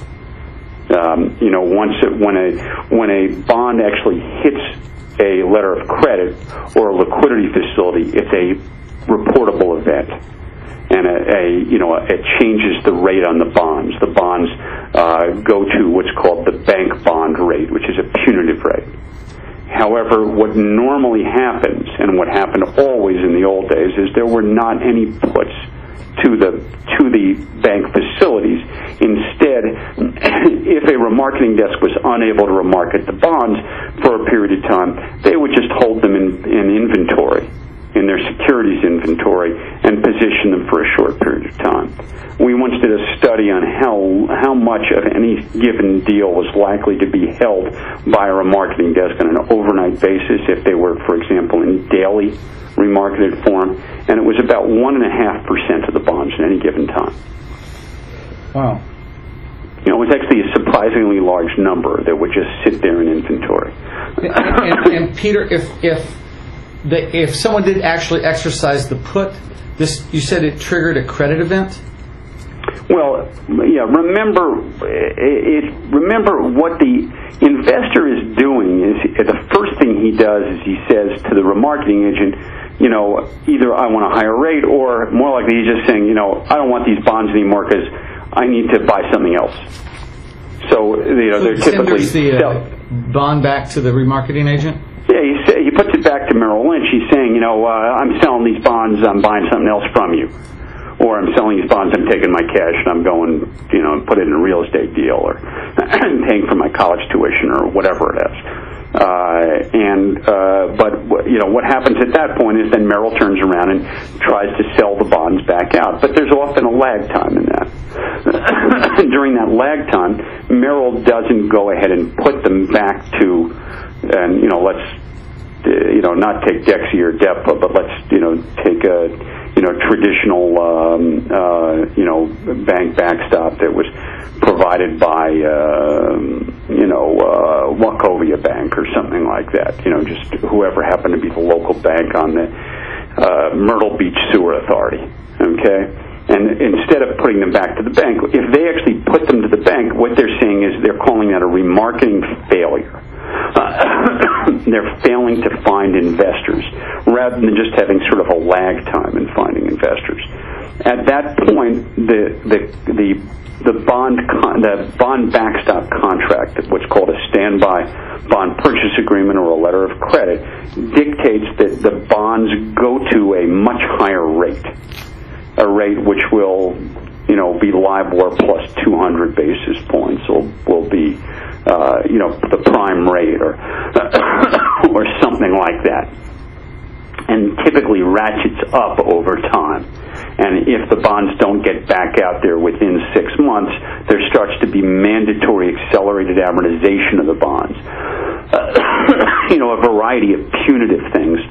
Um, you know, once it, when a when a bond actually hits a letter of credit or a liquidity facility, it's a reportable event. And a, a you know a, it changes the rate on the bonds. The bonds uh, go to what's called the bank bond rate, which is a punitive rate. However, what normally happens, and what happened always in the old days, is there were not any puts to the to the bank facilities. Instead, if a remarketing desk was unable to remarket the bonds for a period of time, they would just hold them in, in inventory, in their securities inventory, and position them for a short period of time. We once did a study on how how much of any given deal was likely to be held by a remarketing desk on an overnight basis if they were, for example, in daily remarketed form, and it was about one and a half percent of the bonds at any given time. Wow. You know, it was actually a surprisingly large number that would just sit there in inventory. And, and, and Peter, if if the, if someone did actually exercise the put, this you said it triggered a credit event? Well, yeah. Remember, it, remember what the investor is doing is the first thing he does is he says to the remarketing agent, you know, either I want a higher rate, or more likely he's just saying, you know, I don't want these bonds anymore because I need to buy something else. So you know, So they're he typically tenders the sell- uh, bond back to the remarketing agent? Yeah, he, say, he puts it back to Merrill Lynch. He's saying, you know, uh, I'm selling these bonds, I'm buying something else from you. Or I'm selling these bonds, I'm taking my cash, and I'm going, you know, and put it in a real estate deal, or paying for my college tuition, or whatever it is. Uh, and, uh, but, you know, what happens at that point is then Merrill turns around and tries to sell the bonds back out. But there's often a lag time in that. During that lag time, Merrill doesn't go ahead and put them back to, and, you know, let's, uh, you know, not take Dexia or DEPA, but let's, you know, take a, you know, traditional, um, uh, you know, bank backstop that was provided by, uh, you know, uh, Wachovia Bank or something like that. You know, just whoever happened to be the local bank on the uh, Myrtle Beach Sewer Authority. Okay, and instead of putting them back to the bank, if they actually put them to the bank, what they're saying is they're calling that a remarketing failure. Uh, they're failing to find investors rather than just having sort of a lag time in finding investors. At that point, the the the the bond con- the bond backstop contract, what's called a standby bond purchase agreement or a letter of credit, dictates that the bonds go to a much higher rate, a rate which will, you know, be LIBOR plus two hundred basis points, will will be, uh, you know, the prime rate, or or something like that, and typically ratchets up over time. And if the bonds don't get back out there within six months, there starts to be mandatory accelerated amortization of the bonds. Uh, you know, a variety of punitive things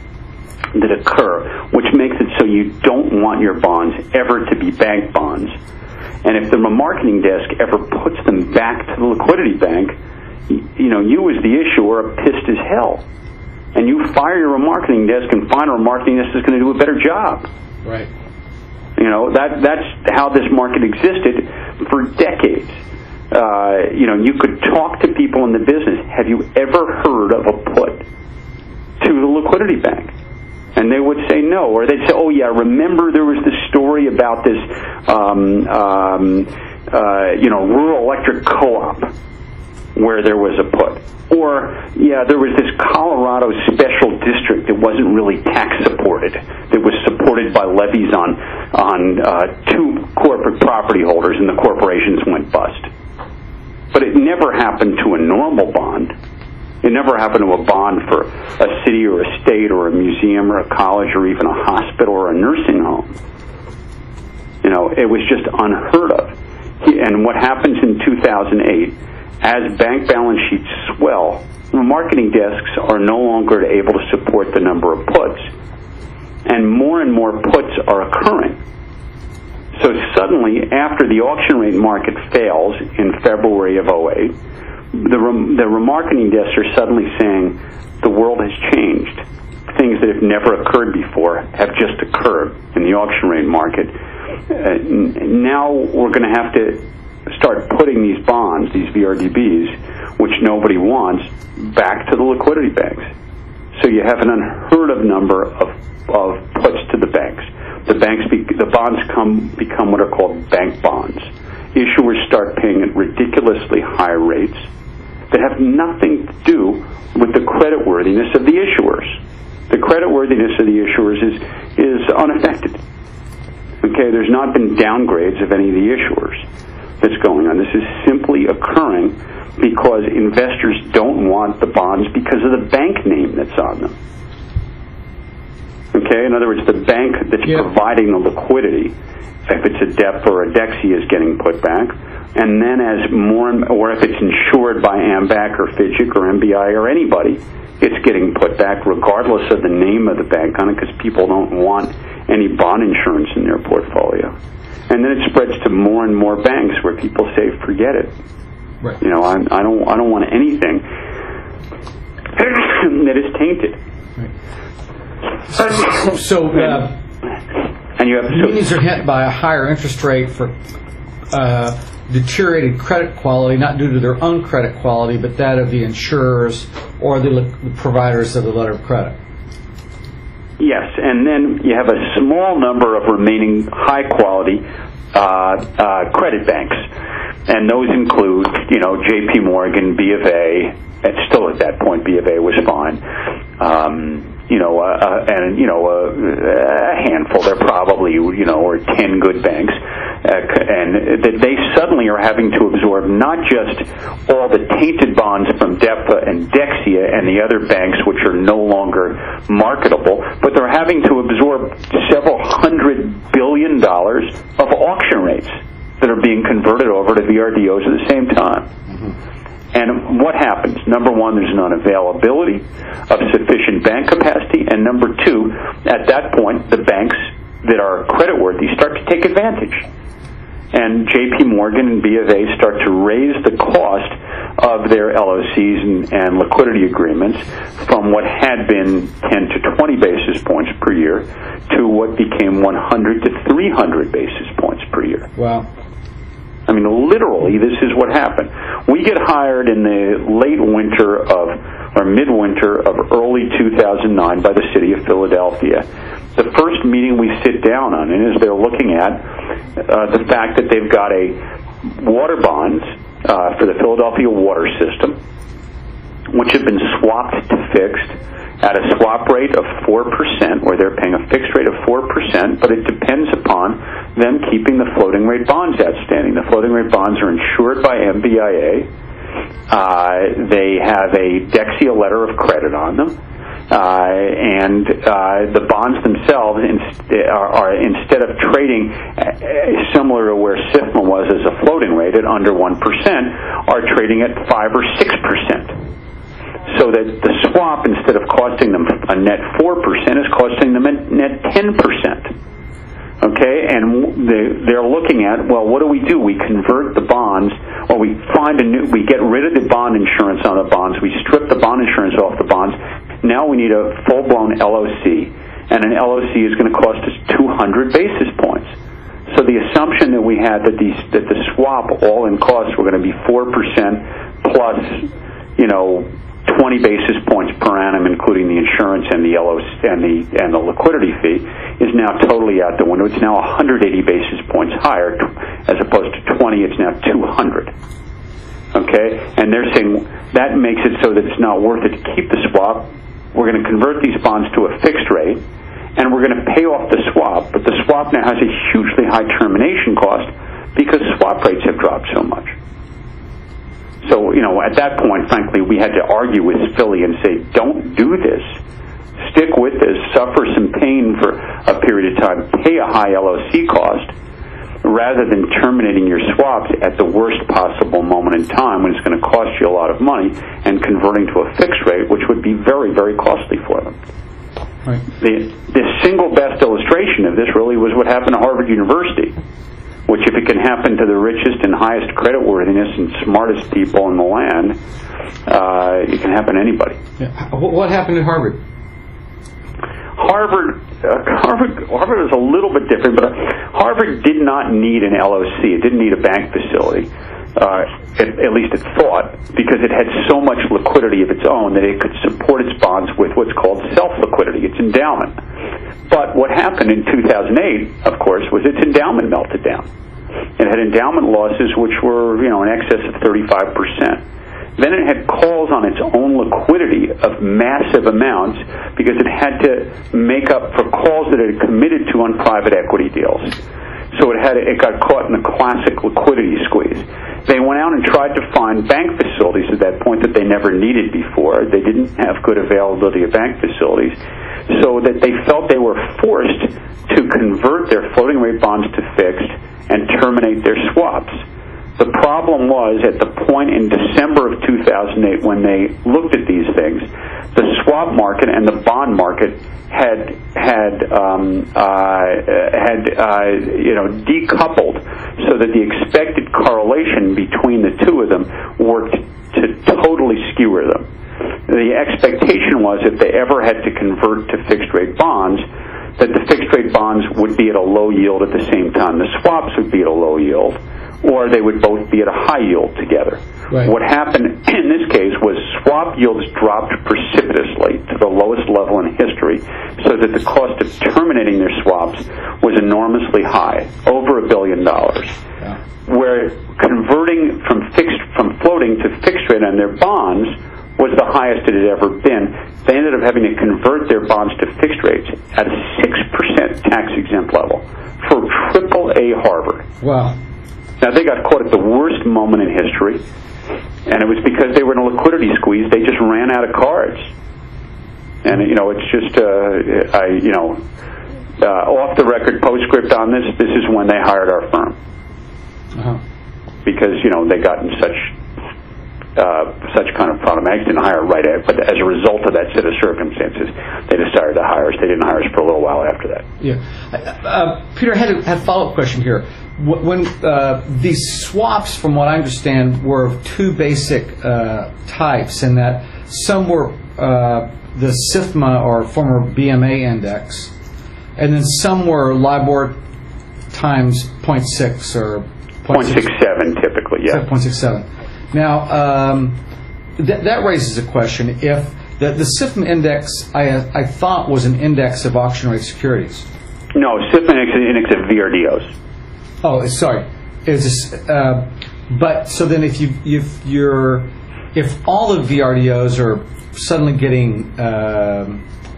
that occur, which makes it so you don't want your bonds ever to be bank bonds. And if the remarketing desk ever puts them back to the liquidity bank, you, you know, you as the issuer are pissed as hell. And you fire your remarketing desk and find a remarketing desk that's going to do a better job. Right. You know, that that's how this market existed for decades. Uh, you know, you could talk to people in the business. Have you ever heard of a put to the liquidity bank? And they would say no. Or they'd say, oh, yeah, remember there was this story about this, um, um, uh, you know, rural electric co-op where there was a put. Or, yeah, there was this Colorado special district that wasn't really tax supported, that was supported by levies on on uh, two corporate property holders, and the corporations went bust. But it never happened to a normal bond. It never happened to a bond for a city or a state or a museum or a college or even a hospital or a nursing home. You know, it was just unheard of. And what happens in two thousand eight, as bank balance sheets swell, remarketing desks are no longer able to support the number of puts. And more and more puts are occurring. So suddenly, after the auction rate market fails in February of oh eight, the, rem- the remarketing desks are suddenly saying the world has changed. Things that have never occurred before have just occurred in the auction rate market. Uh, n- now we're going to have to start putting these bonds, these V R D Bs, which nobody wants, back to the liquidity banks. So you have an unheard of number of, of puts to the banks. The banks, be, the bonds come become what are called bank bonds. Issuers start paying at ridiculously high rates. that have nothing to do with the creditworthiness of the issuers. The creditworthiness of the issuers is is unaffected. Okay, there's not been downgrades of any of the issuers that's going on. This is simply occurring because investors don't want the bonds because of the bank name that's on them. Okay, in other words, the bank that's yeah. providing the liquidity, if it's a D E P or a Dexia, is getting put back, and then as more, or if it's insured by AMBAC or FIDGIC or M B I or anybody, it's getting put back regardless of the name of the bank on it, because people don't want any bond insurance in their portfolio. And then it spreads to more and more banks where people say, "Forget it." Right. You know, I, I don't, I don't want anything that is tainted. Right. So, uh, and you have so, munis are hit by a higher interest rate for uh, deteriorated credit quality, not due to their own credit quality, but that of the insurers or the, the providers of the letter of credit. Yes, and then you have a small number of remaining high-quality uh, uh, credit banks, and those include, you know, J P Morgan, B of A. And still at that point, B of A was fine. Um, you know, uh, uh, and you know, uh, a handful. There probably, you know, or ten good banks, uh, and that they suddenly are having to absorb not just all the tainted bonds from D E P A and Dexia and the other banks which are no longer marketable, but they're having to absorb several hundred billion dollars of auction rates that are being converted over to V R D Os at the same time. Mm-hmm. And what happens? Number one, there's an unavailability of sufficient bank capacity, and number two, at that point, the banks that are creditworthy start to take advantage. And J P Morgan and B of A start to raise the cost of their L O Cs and, and liquidity agreements from what had been ten to twenty basis points per year to what became one hundred to three hundred basis points per year. Wow. I mean, literally, this is what happened. We get hired in the late winter of, or midwinter of early two thousand nine by the city of Philadelphia. The first meeting we sit down on is they're looking at uh, the fact that they've got a water bonds uh, for the Philadelphia water system, which have been swapped to fixed at a swap rate of four percent, where they're paying a fixed rate of four percent, but it depends upon them keeping the floating rate bonds outstanding. The floating rate bonds are insured by M B I A. Uh, they have a Dexia letter of credit on them. Uh, and uh, the bonds themselves inst- are, are, instead of trading uh, similar to where S I F M A was as a floating rate at under one percent, are trading at five or six percent. So that the swap, instead of costing them a net four percent, is costing them a net ten percent. Okay, and they're looking at, well, what do we do? We convert the bonds, or we find a new, we get rid of the bond insurance on the bonds, we strip the bond insurance off the bonds. Now we need a full-blown L O C, and an L O C is going to cost us two hundred basis points. So the assumption that we had that these that the swap all-in costs were going to be four percent plus, you know, twenty basis points per annum, including the insurance and the L O C and the and the liquidity fee, is now totally out the window. It's now one hundred eighty basis points higher, as opposed to twenty. It's now two hundred. Okay, and they're saying that makes it so that it's not worth it to keep the swap. We're going to convert these bonds to a fixed rate, and we're going to pay off the swap. But the swap now has a hugely high termination cost because swap rates have dropped so much. So, you know, at that point, frankly, we had to argue with Philly and say, don't do this. Stick with this. Suffer some pain for a period of time. Pay a high L O C cost rather than terminating your swaps at the worst possible moment in time when it's going to cost you a lot of money and converting to a fixed rate, which would be very, very costly for them. Right. The, the single best illustration of this really was what happened to Harvard University, which, if it can happen to the richest and highest creditworthiness and smartest people in the land, uh, it can happen to anybody. Yeah. What happened at Harvard? Harvard, uh, Harvard, Harvard is a little bit different, but uh, Harvard did not need an L O C. It didn't need a bank facility, uh, at, at least it thought, because it had so much liquidity of its own that it could support its bonds with what's called self-liquidity, its endowment. But what happened in two thousand eight, of course, was its endowment melted down. It had endowment losses which were, you know, in excess of thirty-five percent. Then it had calls on its own liquidity of massive amounts because it had to make up for calls that it had committed to on private equity deals. So it had it got caught in a classic liquidity squeeze. They went out and tried to find bank facilities at that point that they never needed before. They didn't have good availability of bank facilities, so that they felt they were forced to convert their floating rate bonds to fixed and terminate their swaps. The problem was, at the point in December of two thousand eight when they looked at these things, the swap market and the bond market had had um, uh, had uh, you know decoupled, so that the expected correlation between the two of them worked to totally skewer them. The expectation was, if they ever had to convert to fixed rate bonds, that the fixed rate bonds would be at a low yield at the same time the swaps would be at a low yield, or they would both be at a high yield together. Right. What happened in this case was swap yields dropped precipitously to the lowest level in history, so that the cost of terminating their swaps was enormously high, over a billion dollars. Yeah. Where converting from fixed from floating to fixed rate on their bonds was the highest it had ever been. They ended up having to convert their bonds to fixed rates at a six percent tax-exempt level for triple A Harvard. Wow. Now, they got caught at the worst moment in history, and it was because they were in a liquidity squeeze. They just ran out of cards. And, you know, it's just, uh, I, you know, uh, off-the-record postscript on this, this is when they hired our firm. Uh-huh. Because, you know, they got in such uh, such kind of problem. I didn't hire right at, but as a result of that set of circumstances, they decided to hire us. They didn't hire us for a little while after that. Yeah. Uh, Peter, I had a, had a follow-up question here. When uh, these swaps, from what I understand, were of two basic uh, types, in that some were uh, the SIFMA, or former B M A index, and then some were LIBOR times zero point six or zero point six seven typically, yeah. zero point six seven. Now, um, th- that raises a question. If the, the SIFMA index, I, I thought, was an index of auction rate securities. No, SIFMA index is an index of V R D Os. Oh, sorry. Is this, uh, but so then, if you if you're if all the V R D Os are suddenly getting uh,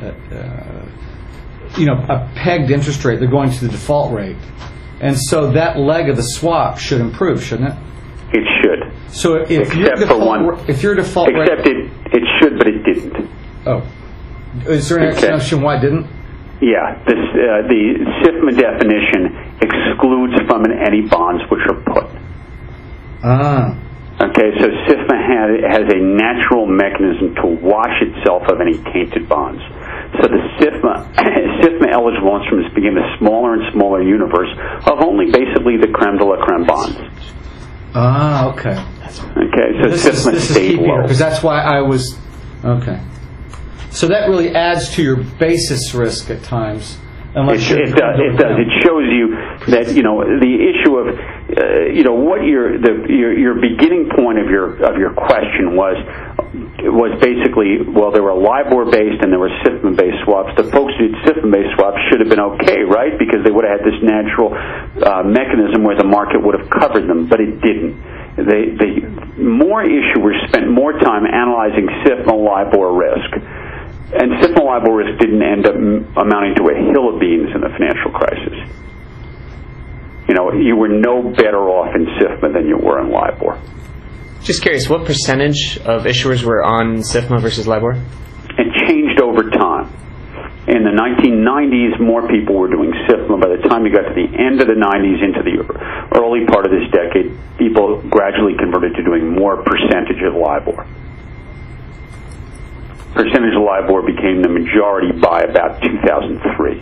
uh, you know a pegged interest rate, they're going to the default rate, and so that leg of the swap should improve, shouldn't it? It should. So if except your default, for one, if your default except rate, it it should, but it didn't. Oh, is there an Okay. explanation why it didn't? Yeah, this, uh, the SIFMA definition excludes from it any bonds which are put. Ah. Okay, so SIFMA has, has a natural mechanism to wash itself of any tainted bonds. So the SIFMA, SIFMA eligible instruments became a smaller and smaller universe of only basically the creme de la creme bonds. Ah, okay. Okay, so this SIFMA is, this stayed is key, low. because that's why I was okay. So that really adds to your basis risk at times. Unless It, it does. It does. It shows you that, you know, the issue of uh, you know what your the your, your beginning point of your of your question was was basically, well, there were LIBOR based and there were SIFMA based swaps. The folks who did SIFMA based swaps should have been okay, right? Because they would have had this natural uh, mechanism where the market would have covered them, but it didn't. They, the more issuers spent more time analyzing SIFMA LIBOR risk. And SIFMA LIBOR risk didn't end up amounting to a hill of beans in the financial crisis. You know, you were no better off in SIFMA than you were in LIBOR. Just curious, what percentage of issuers were on SIFMA versus LIBOR? It changed over time. In the nineteen nineties, more people were doing SIFMA. By the time you got to the end of the nineties into the early part of this decade, people gradually converted to doing more percentage of LIBOR. Percentage of LIBOR became the majority by about two thousand three.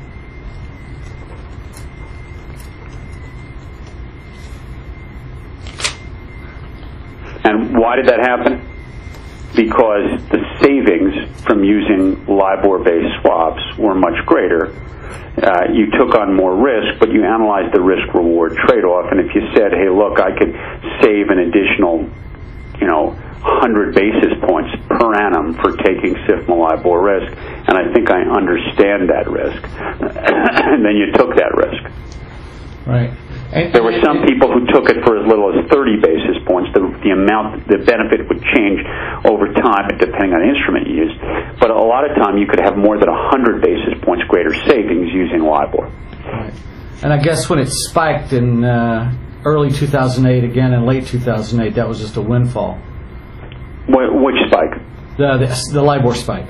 And why did that happen? Because the savings from using LIBOR-based swaps were much greater. Uh, you took on more risk, but you analyzed the risk-reward trade-off. And if you said, hey, look, I could save an additional, you know, one hundred basis points per annum for taking SIFMA LIBOR risk, and I think I understand that risk, and then you took that risk. Right. And, There were some people who took it for as little as thirty basis points. The, the amount, the benefit would change over time depending on the instrument you used. But a lot of time you could have more than one hundred basis points greater savings using LIBOR. Right. And I guess when it spiked in uh, early two thousand eight, again in late two thousand eight, that was just a windfall. Wh- which spike? The, the, the LIBOR spike.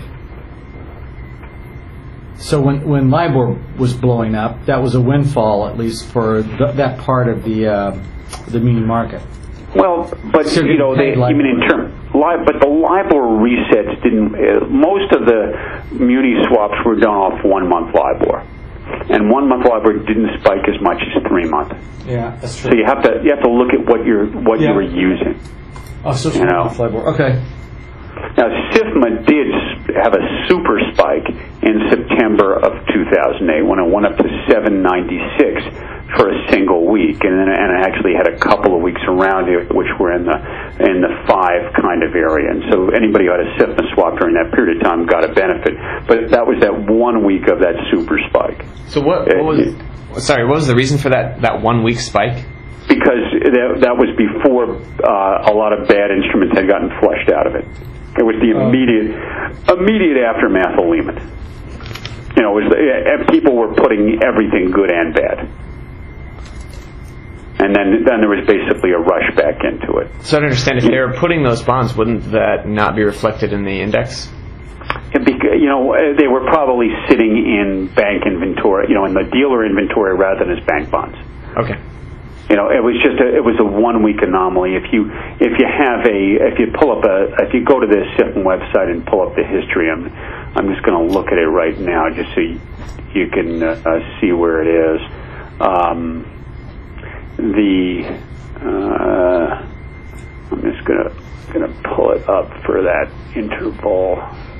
So when, when LIBOR was blowing up, that was a windfall, at least for th- that part of the uh, the muni market. Well, but So you know, they, paid I mean, in LIBOR. term, li- but the LIBOR resets didn't. Uh, most of the muni swaps were done off one month LIBOR, and one month LIBOR didn't spike as much as three month. Yeah, that's true. So you have to you have to look at what you're what Yeah. you were using. Oh, so it's you know. LIBOR. Okay. Now, SIFMA did s- have a super spike in September of two thousand eight when it went up to seven ninety-six for a single week, and then and it actually had a couple of weeks around it which were in the in the five kind of area. And so anybody who had a SIFMA swap during that period of time got a benefit. But that was that one week of that super spike. So what, what was? Sorry, what was the reason for that that one week spike? Because that, that was before uh, a lot of bad instruments had gotten flushed out of it. It was the immediate, immediate aftermath of Lehman. You know, it was, and people were putting everything good and bad, and then then there was basically a rush back into it. So I don't understand, if they were putting those bonds, wouldn't that not be reflected in the index? And beca- you know, they were probably sitting in bank inventory, you know, in the dealer inventory rather than as bank bonds. Okay. You know, it was just a, it was a one week anomaly. If you if you have a if you pull up a if you go to the SIFMA website and pull up the history, I'm I'm just going to look at it right now just so you, you can uh, uh, see where it is. Um, the uh, I'm just going to going to pull it up for that interval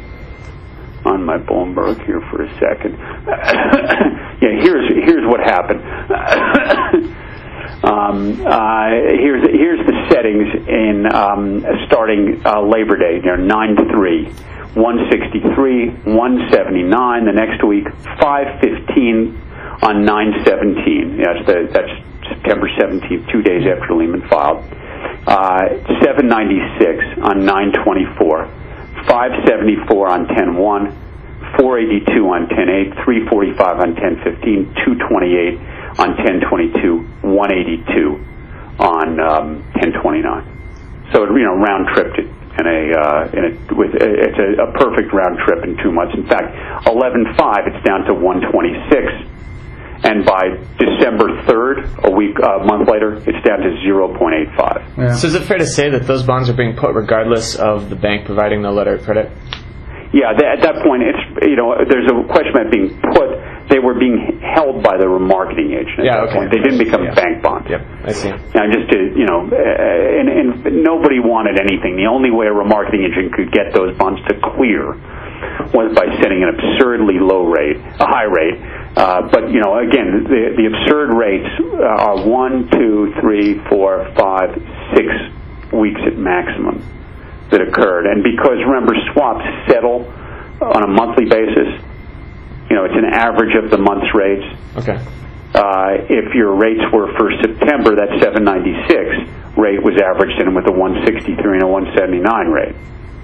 on my Bloomberg here for a second. Yeah, here's here's what happened. Um, uh, here's here's the settings in um, starting uh, Labor Day. They're nine three, one sixty-three, one seventy-nine. The next week, five fifteen on nine seventeen. Yes, the, that's September seventeenth, two days after Lehman filed. Uh, seven ninety-six on nine twenty-four, five seventy-four on ten one, four eighty-two on ten eight, three forty-five on ten fifteen, two twenty-eight on ten twenty-two, one eighty-two on um, ten twenty-nine. So it, you know, round tripped it in a uh, in a with it's a, a perfect round trip in two months. In fact, eleven five it's down to one twenty-six, and by December third, a week a month later, it's down to zero point eight five. Yeah. So is it fair to say that those bonds are being put regardless of the bank providing the letter of credit? Yeah, th- at that point, it's you know, there's a question about being put. They were being held by the remarketing agent at Yeah, that okay. point. They didn't become Yeah. bank bonds. Yep, I see. Now, just to, you know, uh, and, and nobody wanted anything. The only way a remarketing agent could get those bonds to clear was by setting an absurdly low rate, a high rate. Uh, but, you know, again, the, the absurd rates are one, two, three, four, five, six weeks at maximum that occurred. And because, remember, swaps settle on a monthly basis, you know, it's an average of the month's rates. Okay. Uh, if your rates were for September, that seven ninety-six rate was averaged in with a one sixty-three and a one seventy-nine rate.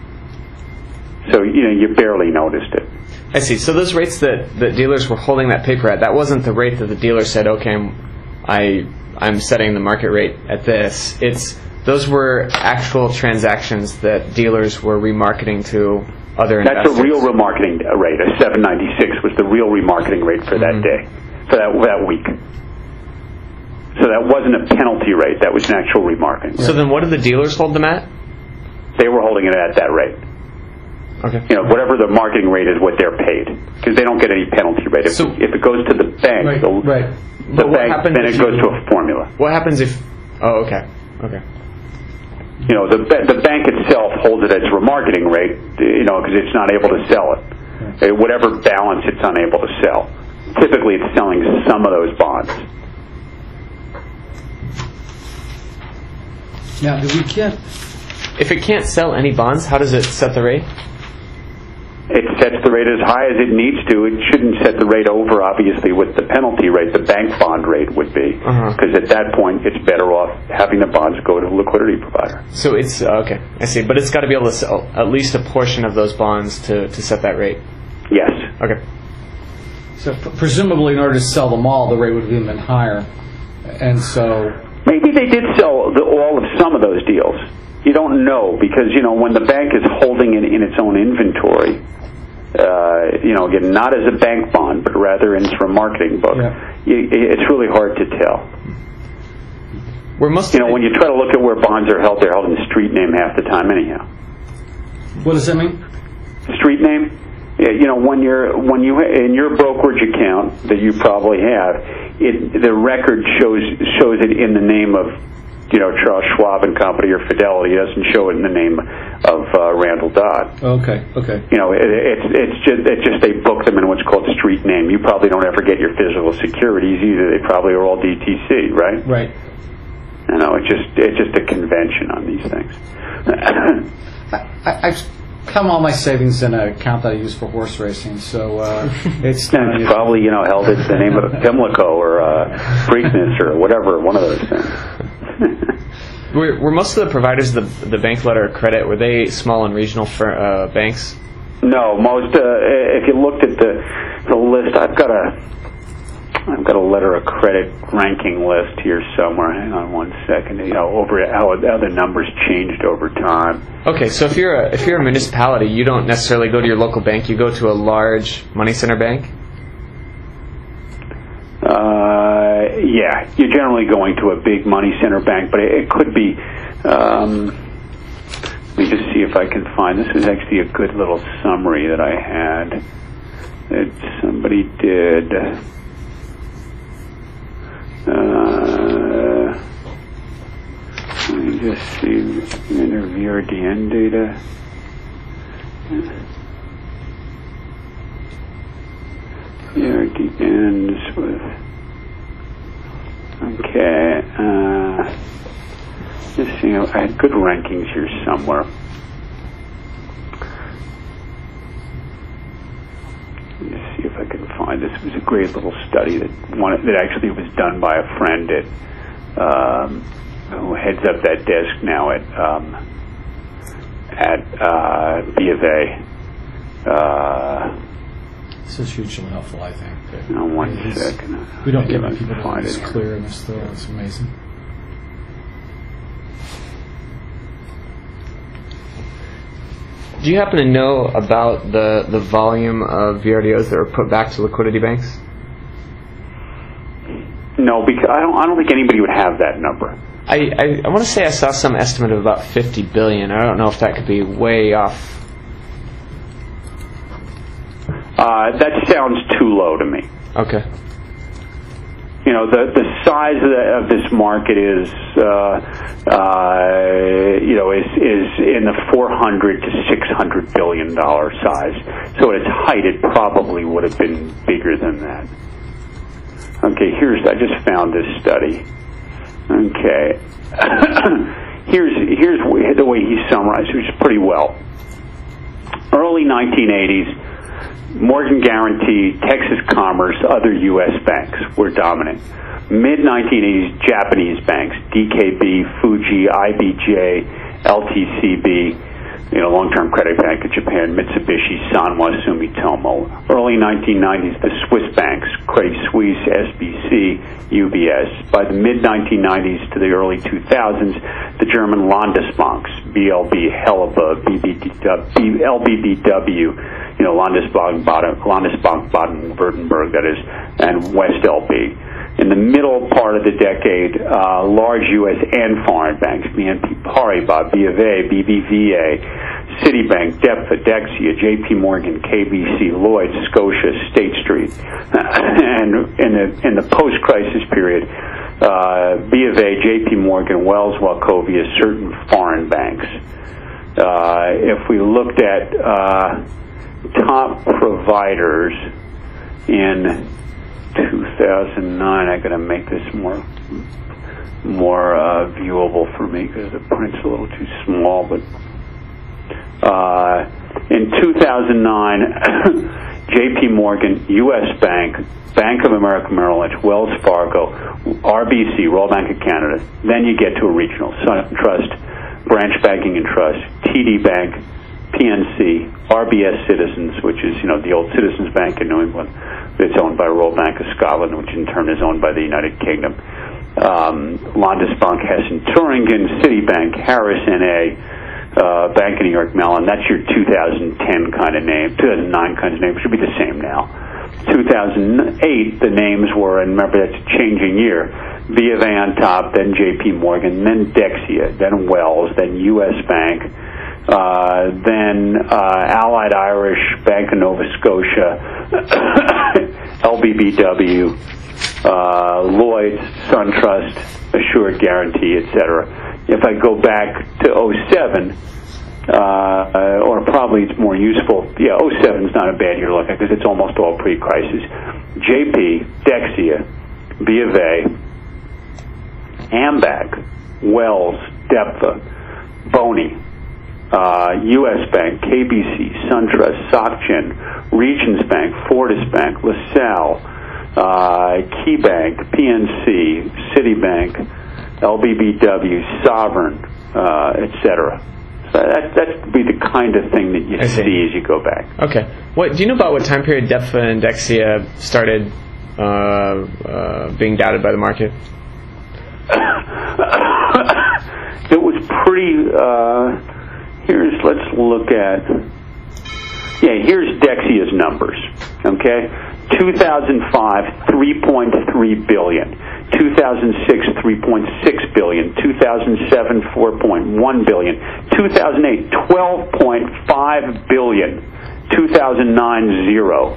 So, you know, you barely noticed it. I see. So those rates that, that dealers were holding that paper at, that wasn't the rate that the dealer said, okay, I'm, I, I'm setting the market rate at this. It's those were actual transactions that dealers were remarketing to other That's investors. a real remarketing rate. A seven ninety-six was the real remarketing rate for that Mhm. day, for that that week. So that wasn't a penalty rate. That was an actual remarketing. So then what did the dealers hold them at? They were holding it at that rate. Okay. You know, whatever the marketing rate is, what they're paid, because they don't get any penalty rate. If, So- if it goes to the bank, Right, the, right. the But what bank, happens then if it goes you- to a formula. What happens if... Oh, okay. Okay. You know, the ba- the bank itself holds it at its remarketing rate, you know, because it's not able to sell it. Uh, Whatever balance it's unable to sell. Typically, it's selling some of those bonds. Now, do we can't? If it can't sell any bonds, how does it set the rate? It sets sets the rate as high as it needs to. It shouldn't set the rate over, obviously, with the penalty rate the bank bond rate would be, because uh-huh. at that point it's better off having the bonds go to the liquidity provider. So it's uh, okay, I see, but it's got to be able to sell at least a portion of those bonds to, to set that rate. Yes. Okay. So pr- presumably, in order to sell them all, the rate would have even been higher, and so maybe they did sell the, all of some of those deals. You don't know, because, you know, when the bank is holding it in its own inventory, uh, you know, again, not as a bank bond, but rather in a marketing book, yeah. you, it's really hard to tell. Where most you know, when you try to look at where bonds are held, they're held in street name half the time anyhow. What does that mean? Street name? You know, when you're when you in your brokerage account that you probably have, it the record shows shows it in the name of, you know, Charles Schwab and Company or Fidelity. It doesn't show it in the name of uh, Randall Dodd. Okay, okay. You know, it, it's it's just it's just they book them in what's called street name. You probably don't ever get your physical securities either. They probably are all D T C, right? Right. You know, it's just it's just a convention on these things. I, I've come all my savings in an account that I use for horse racing, so uh, it's, uh, it's probably, you know, held in the name of Pimlico or uh, Preakness or whatever, one of those things. were, were most of the providers of the, the bank letter of credit, were they small and regional for, uh, banks? No, most. Uh, if you looked at the the list, I've got a I've got a letter of credit ranking list here somewhere. Hang on one second. You know, over how, how the numbers changed over time. Okay, so if you're a if you're a municipality, you don't necessarily go to your local bank. You go to a large money center bank. Uh, yeah, you're generally going to a big money center bank, but it, it could be. Um, let me just see if I can find. This is actually a good little summary that I had that somebody did. Uh, let me just see, interviewer D N data. Here D ends with, okay, uh, just see, I had good rankings here somewhere. Let me see if I can find this. It was a great little study that one that actually was done by a friend at um, who heads up that desk now at um, at uh, B of A. Uh, this is hugely helpful, I think. No, one it second. Is, we don't get many people find this it clear in this, though. It's amazing. Do you happen to know about the, the volume of V R D Os that were put back to liquidity banks? No, because I don't. I don't think anybody would have that number. I, I, I want to say I saw some estimate of about fifty billion. I don't know if that could be way off. Uh, that sounds too low to me. Okay. You know, the the size of, the, of this market is, uh, uh, you know, is is in the four hundred to six hundred billion dollar size. So at its height, it probably would have been bigger than that. Okay, here's I just found this study. Okay, here's here's the way he summarized, which is pretty well. Early nineteen eighties. Morgan Guaranty, Texas Commerce, other U S banks were dominant. mid nineteen eighties, Japanese banks, D K B, Fuji, I B J, L T C B, you know, Long-Term Credit Bank of Japan, Mitsubishi, Sanwa, Sumitomo. Early nineteen nineties, the Swiss banks, Credit Suisse, S B C, U B S. By the mid nineteen nineties to the early two thousands, the German Landesbanks, B L B, Helaba, B B D W, L B B W, you know, Landesbank Baden, Landesbank Baden-Württemberg, that is, and West L B. In the middle part of the decade, uh, large U S and foreign banks, B N P Paribas, B of A, B B V A, Citibank, DEPFA, Dexia, J P Morgan, K B C, Lloyds, Scotia, State Street. And in the in the post-crisis period, uh, B of A, J P Morgan, Wells, Wachovia, certain foreign banks. Uh, if we looked at uh, top providers in two thousand nine, I got to make this more more uh, viewable for me because the print's a little too small. But Uh, in two thousand nine, J P Morgan, U S Bank, Bank of America Merrill Lynch, Wells Fargo, R B C, Royal Bank of Canada. Then you get to a regional, SunTrust, Branch Banking and Trust, T D Bank, P N C, R B S Citizens, which is, you know, the old Citizens Bank in New England. It's owned by Royal Bank of Scotland, which in turn is owned by the United Kingdom. Um, Landesbank Hessen, Thuringen, Citibank, Harris N A, uh, Bank of New York Mellon. That's your two thousand ten kind of name, two thousand nine kind of name. It should be the same now. two thousand eight, the names were, and remember that's a changing year, B of A on top, then J P Morgan, then Dexia, then Wells, then U S Bank, uh, then uh, Allied Irish, Bank of Nova Scotia, L B B W, uh, Lloyd's, SunTrust, Assured Guarantee, et cetera. If I go back to oh seven, uh, or probably it's more useful, yeah, oh seven is not a bad year to look at because it's almost all pre-crisis. J P, Dexia, B of A, Ambac, Wells, DEPFA, Boney, uh, U S Bank, K B C, SunTrust, SocGen, Regions Bank, Fortis Bank, LaSalle, uh, KeyBank, P N C, Citibank, L B B W, Sovereign, uh, et cetera. So that that would be the kind of thing that you see. see as you go back. Okay. What do you know about what time period DEPFA and Dexia started uh, uh, being doubted by the market? It was pretty. Uh, here's let's look at. Yeah, here's Dexia's numbers. Okay, two thousand five, three point three billion. two thousand six, three point six billion. two thousand seven, four point one billion. two thousand eight, twelve point five billion. two thousand nine, zero.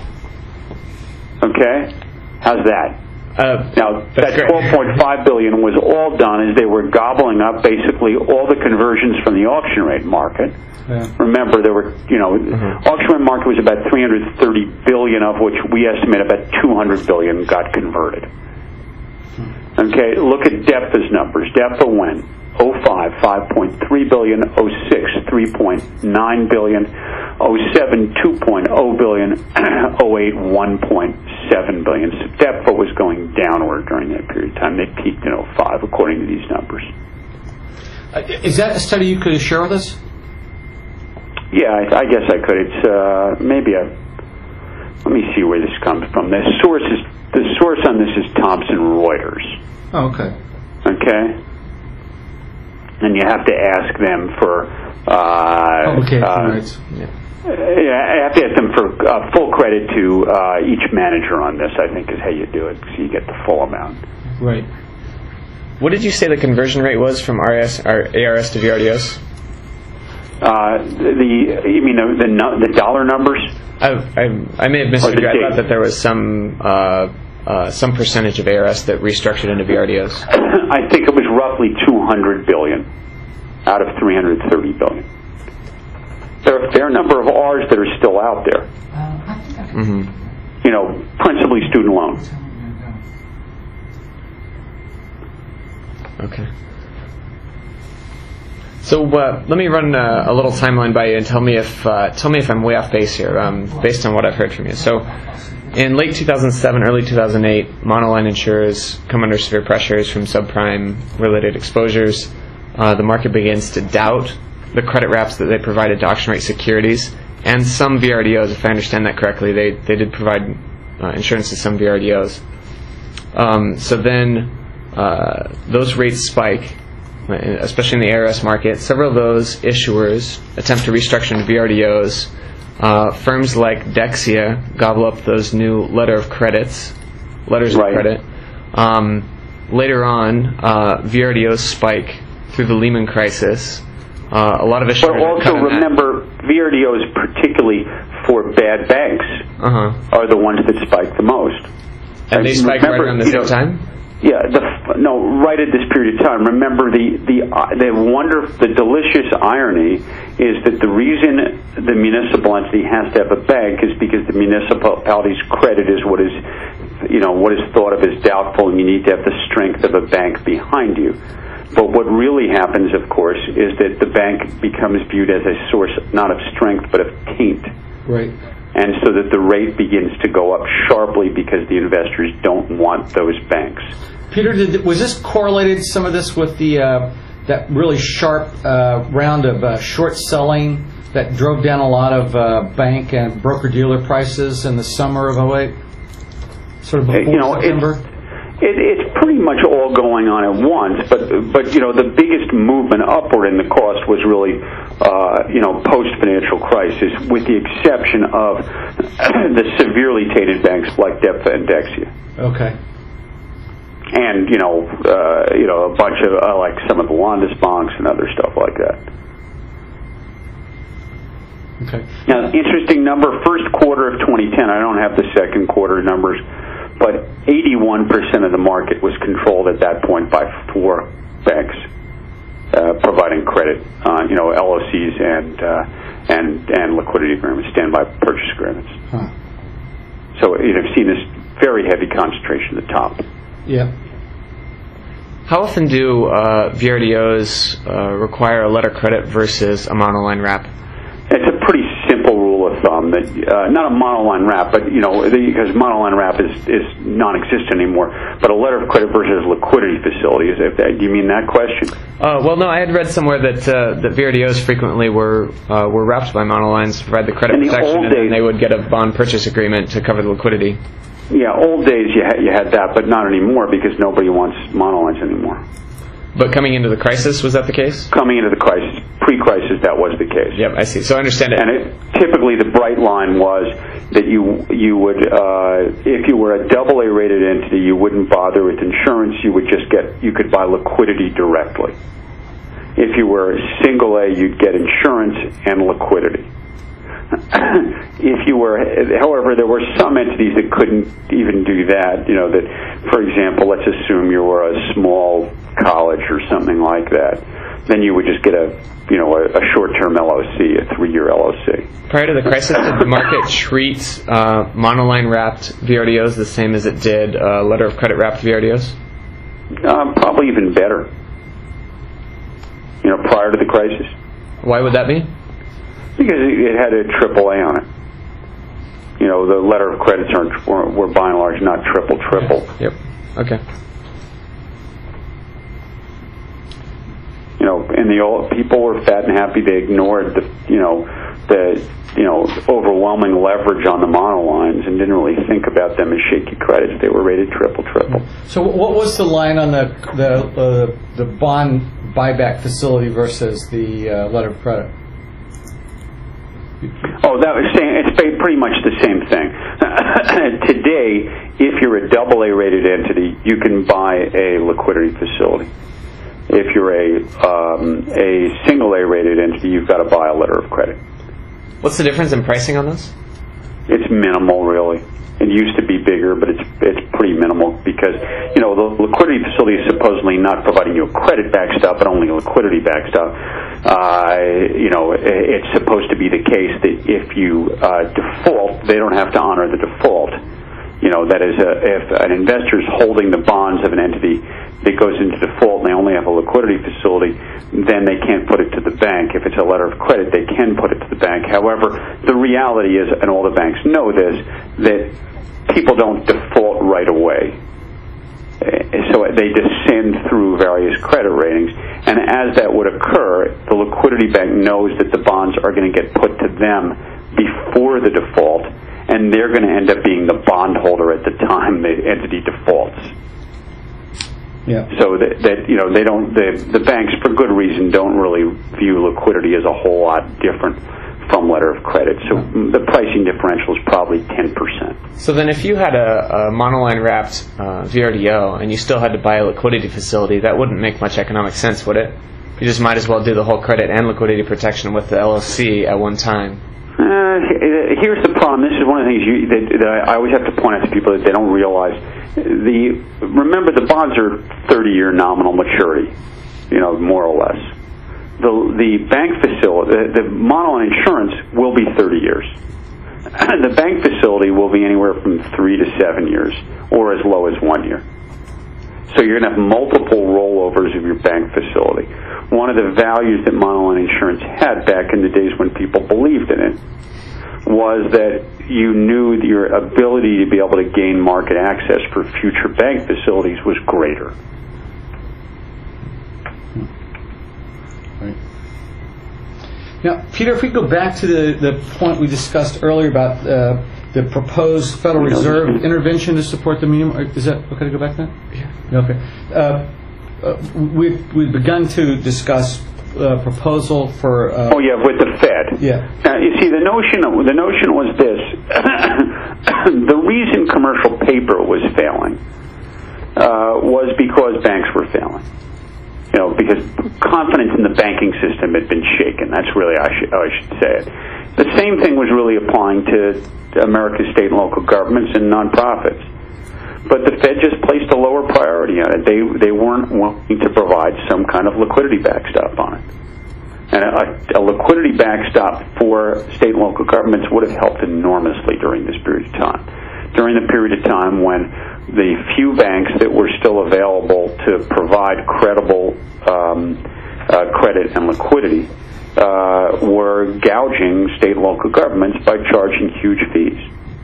Okay, how's that? Uh, now, that twelve point five billion dollars was all done as they were gobbling up basically all the conversions from the auction rate market. Yeah. Remember, there were, you know, mm-hmm. auction rate market was about three hundred thirty billion dollars, of which we estimate about two hundred billion dollars got converted. Okay, look at DEPFA's numbers. DEPFA when? oh five, five point three billion dollars. oh six, three point nine billion dollars. oh seven, two point oh billion dollars. oh eight, one point seven billion dollars. So DEPFA was going downward during that period of time. They peaked in oh five, according to these numbers. Uh, is that a study you could share with us? Yeah, I, I guess I could. It's uh, maybe a. Let me see where this comes from. The source is the source on this is Thomson Reuters. Oh, okay. Okay. And you have to ask them for uh, publication uh, rights. Yeah. Yeah, I have to ask them for uh, full credit to uh, each manager on this. I think is how you do it, so you get the full amount. Right. What did you say the conversion rate was from R S, or A R S to V R D Os? Uh, the you mean the the, the dollar numbers? I, I, I may have misheard you. I thought that there was some uh, uh, some percentage of A R S that restructured into V R D Os. I think it was roughly two hundred billion out of three hundred thirty billion. There are a fair number of R's that are still out there. Mm-hmm. You know, principally student loans. Okay. So uh, let me run uh, a little timeline by you and tell me if uh, tell me if I'm way off base here, um, based on what I've heard from you. So, in late two thousand seven, early two thousand eight, monoline insurers come under severe pressures from subprime-related exposures. Uh, the market begins to doubt the credit wraps that they provided to auction rate securities, and some V R D Os, if I understand that correctly, they they did provide uh, insurance to some V R D Os. Um, so then uh, those rates spike, especially in the A R S market. Several of those issuers attempt to restructure into V R D Os. Uh, firms like Dexia gobble up those new letter of credits, letters right. of credit. Um, later on, uh, V R D Os spike through the Lehman crisis. Uh, a lot of issuers. But also remember, that. V R D Os, particularly for bad banks, uh-huh. are the ones that spike the most. And they spike right around the same know, time. Yeah, the, no, right at this period of time. Remember, the the uh, the wonder, the delicious irony is that the reason the municipal entity has to have a bank is because the municipality's credit is what is, you know, what is thought of as doubtful, and you need to have the strength of a bank behind you. But what really happens, of course, is that the bank becomes viewed as a source not of strength but of taint. Right. And so that the rate begins to go up sharply because the investors don't want those banks. Peter, did, was this correlated, some of this, with the uh, that really sharp uh, round of uh, short selling that drove down a lot of uh, bank and broker-dealer prices in the summer of oh eight? Sort of before you know, September? It, it, it's pretty much all going on at once, but, but you know, the biggest movement upward in the cost was really, uh, you know, post-financial crisis, with the exception of the severely tainted banks like DEPFA and Dexia. Okay. And, you know, uh, you know, a bunch of, uh, like some of the Landis banks and other stuff like that. Okay. Now, interesting number, first quarter of twenty ten, I don't have the second quarter numbers, but eighty-one percent of the market was controlled at that point by four banks uh, providing credit, uh, you know, L O Cs and, uh, and, and liquidity agreements, standby purchase agreements. Huh. So you've seen this very heavy concentration at the top. Yeah. How often do uh, V R D Os uh, require a letter credit versus a monoline wrap? It's a pretty simple rule of thumb that uh, not a monoline wrap, but you know, because monoline wrap is, is non-existent anymore. But a letter of credit versus liquidity facility. Is it, do you mean that question? Uh, well, no. I had read somewhere that uh, that V R D Os frequently were uh, were wrapped by monolines to provide the credit In the protection, old and then days- they would get a bond purchase agreement to cover the liquidity. Yeah, old days you had, you had that, but not anymore because nobody wants monolines anymore. But coming into the crisis, was that the case? Coming into the crisis, pre-crisis, that was the case. Yep, I see. So I understand it. And it, typically the bright line was that you you would, uh, if you were a double A rated entity, you wouldn't bother with insurance. You would just get, you could buy liquidity directly. If you were a single A, you'd get insurance and liquidity. If you were, however, there were some entities that couldn't even do that. You know, that, for example, let's assume you were a small college or something like that. Then you would just get a, you know, a, a short-term L O C, a three-year L O C. Prior to the crisis, did the market treat uh, monoline wrapped V R D Os the same as it did uh, letter of credit wrapped V R D Os? Um, probably even better. You know, prior to the crisis. Why would that be? Because it had a triple A on it. You know, the letter of credits aren't, were, were by and large not triple triple. Yep. Okay. You know, and the old people were fat and happy. They ignored the, you know, the, you know, overwhelming leverage on the monolines and didn't really think about them as shaky credits. They were rated triple triple. So what was the line on the the uh, the bond buyback facility versus the uh, letter of credit? Oh, that was saying it's pretty much the same thing. Today, if you're a double A rated entity, you can buy a liquidity facility. If you're a um, a single A rated entity, you've got to buy a letter of credit. What's the difference in pricing on this? It's minimal, really. It used to be bigger, but it's it's pretty minimal because, you know, the liquidity facility is supposedly not providing you a credit backstop, but only a liquidity backstop. Uh, you know, it's supposed to be the case that if you uh, default, they don't have to honor the default. You know, that is, a, if an investor is holding the bonds of an entity that goes into default and they only have a liquidity facility, then they can't put it to the bank. If it's a letter of credit, they can put it to the bank. However, the reality is, and all the banks know this, that people don't default right away. So they descend through various credit ratings, and as that would occur, the liquidity bank knows that the bonds are going to get put to them before the default, and they're going to end up being the bondholder at the time the entity defaults. Yeah. So that, that you know they don't the the banks, for good reason, don't really view liquidity as a whole lot different from letter of credit. So the pricing differential is probably ten percent. So then if you had a, a monoline wrapped uh, V R D O and you still had to buy a liquidity facility, that wouldn't make much economic sense, would it? You just might as well do the whole credit and liquidity protection with the L L C at one time. Uh, here's the problem. This is one of the things you, that, that I always have to point out to people that they don't realize. The remember, the bonds are thirty-year nominal maturity, you know, more or less. The the bank facility, the, the monoline insurance will be thirty years. The bank facility will be anywhere from three to seven years, or as low as one year. So you're going to have multiple rollovers of your bank facility. One of the values that monoline insurance had back in the days when people believed in it was that you knew that your ability to be able to gain market access for future bank facilities was greater. Right. Now, Peter, if we go back to the, the point we discussed earlier about uh, the proposed Federal Reserve intervention to support the medium, is that okay to go back to that? Yeah. Okay. Uh, uh, we've, we've begun to discuss uh, proposal for. Uh, oh yeah, with the Fed. Yeah. Now you see, the notion the notion was this: the reason commercial paper was failing uh, was because banks were failing. You know, because confidence in the banking system had been shaken. That's really I should I should say it. The same thing was really applying to America's state and local governments and nonprofits. But the Fed just placed a lower priority on it. They they weren't wanting to provide some kind of liquidity backstop on it. And a, a liquidity backstop for state and local governments would have helped enormously during this period of time. During the period of time when the few banks that were still available to provide credible um, uh, credit and liquidity uh, were gouging state and local governments by charging huge fees.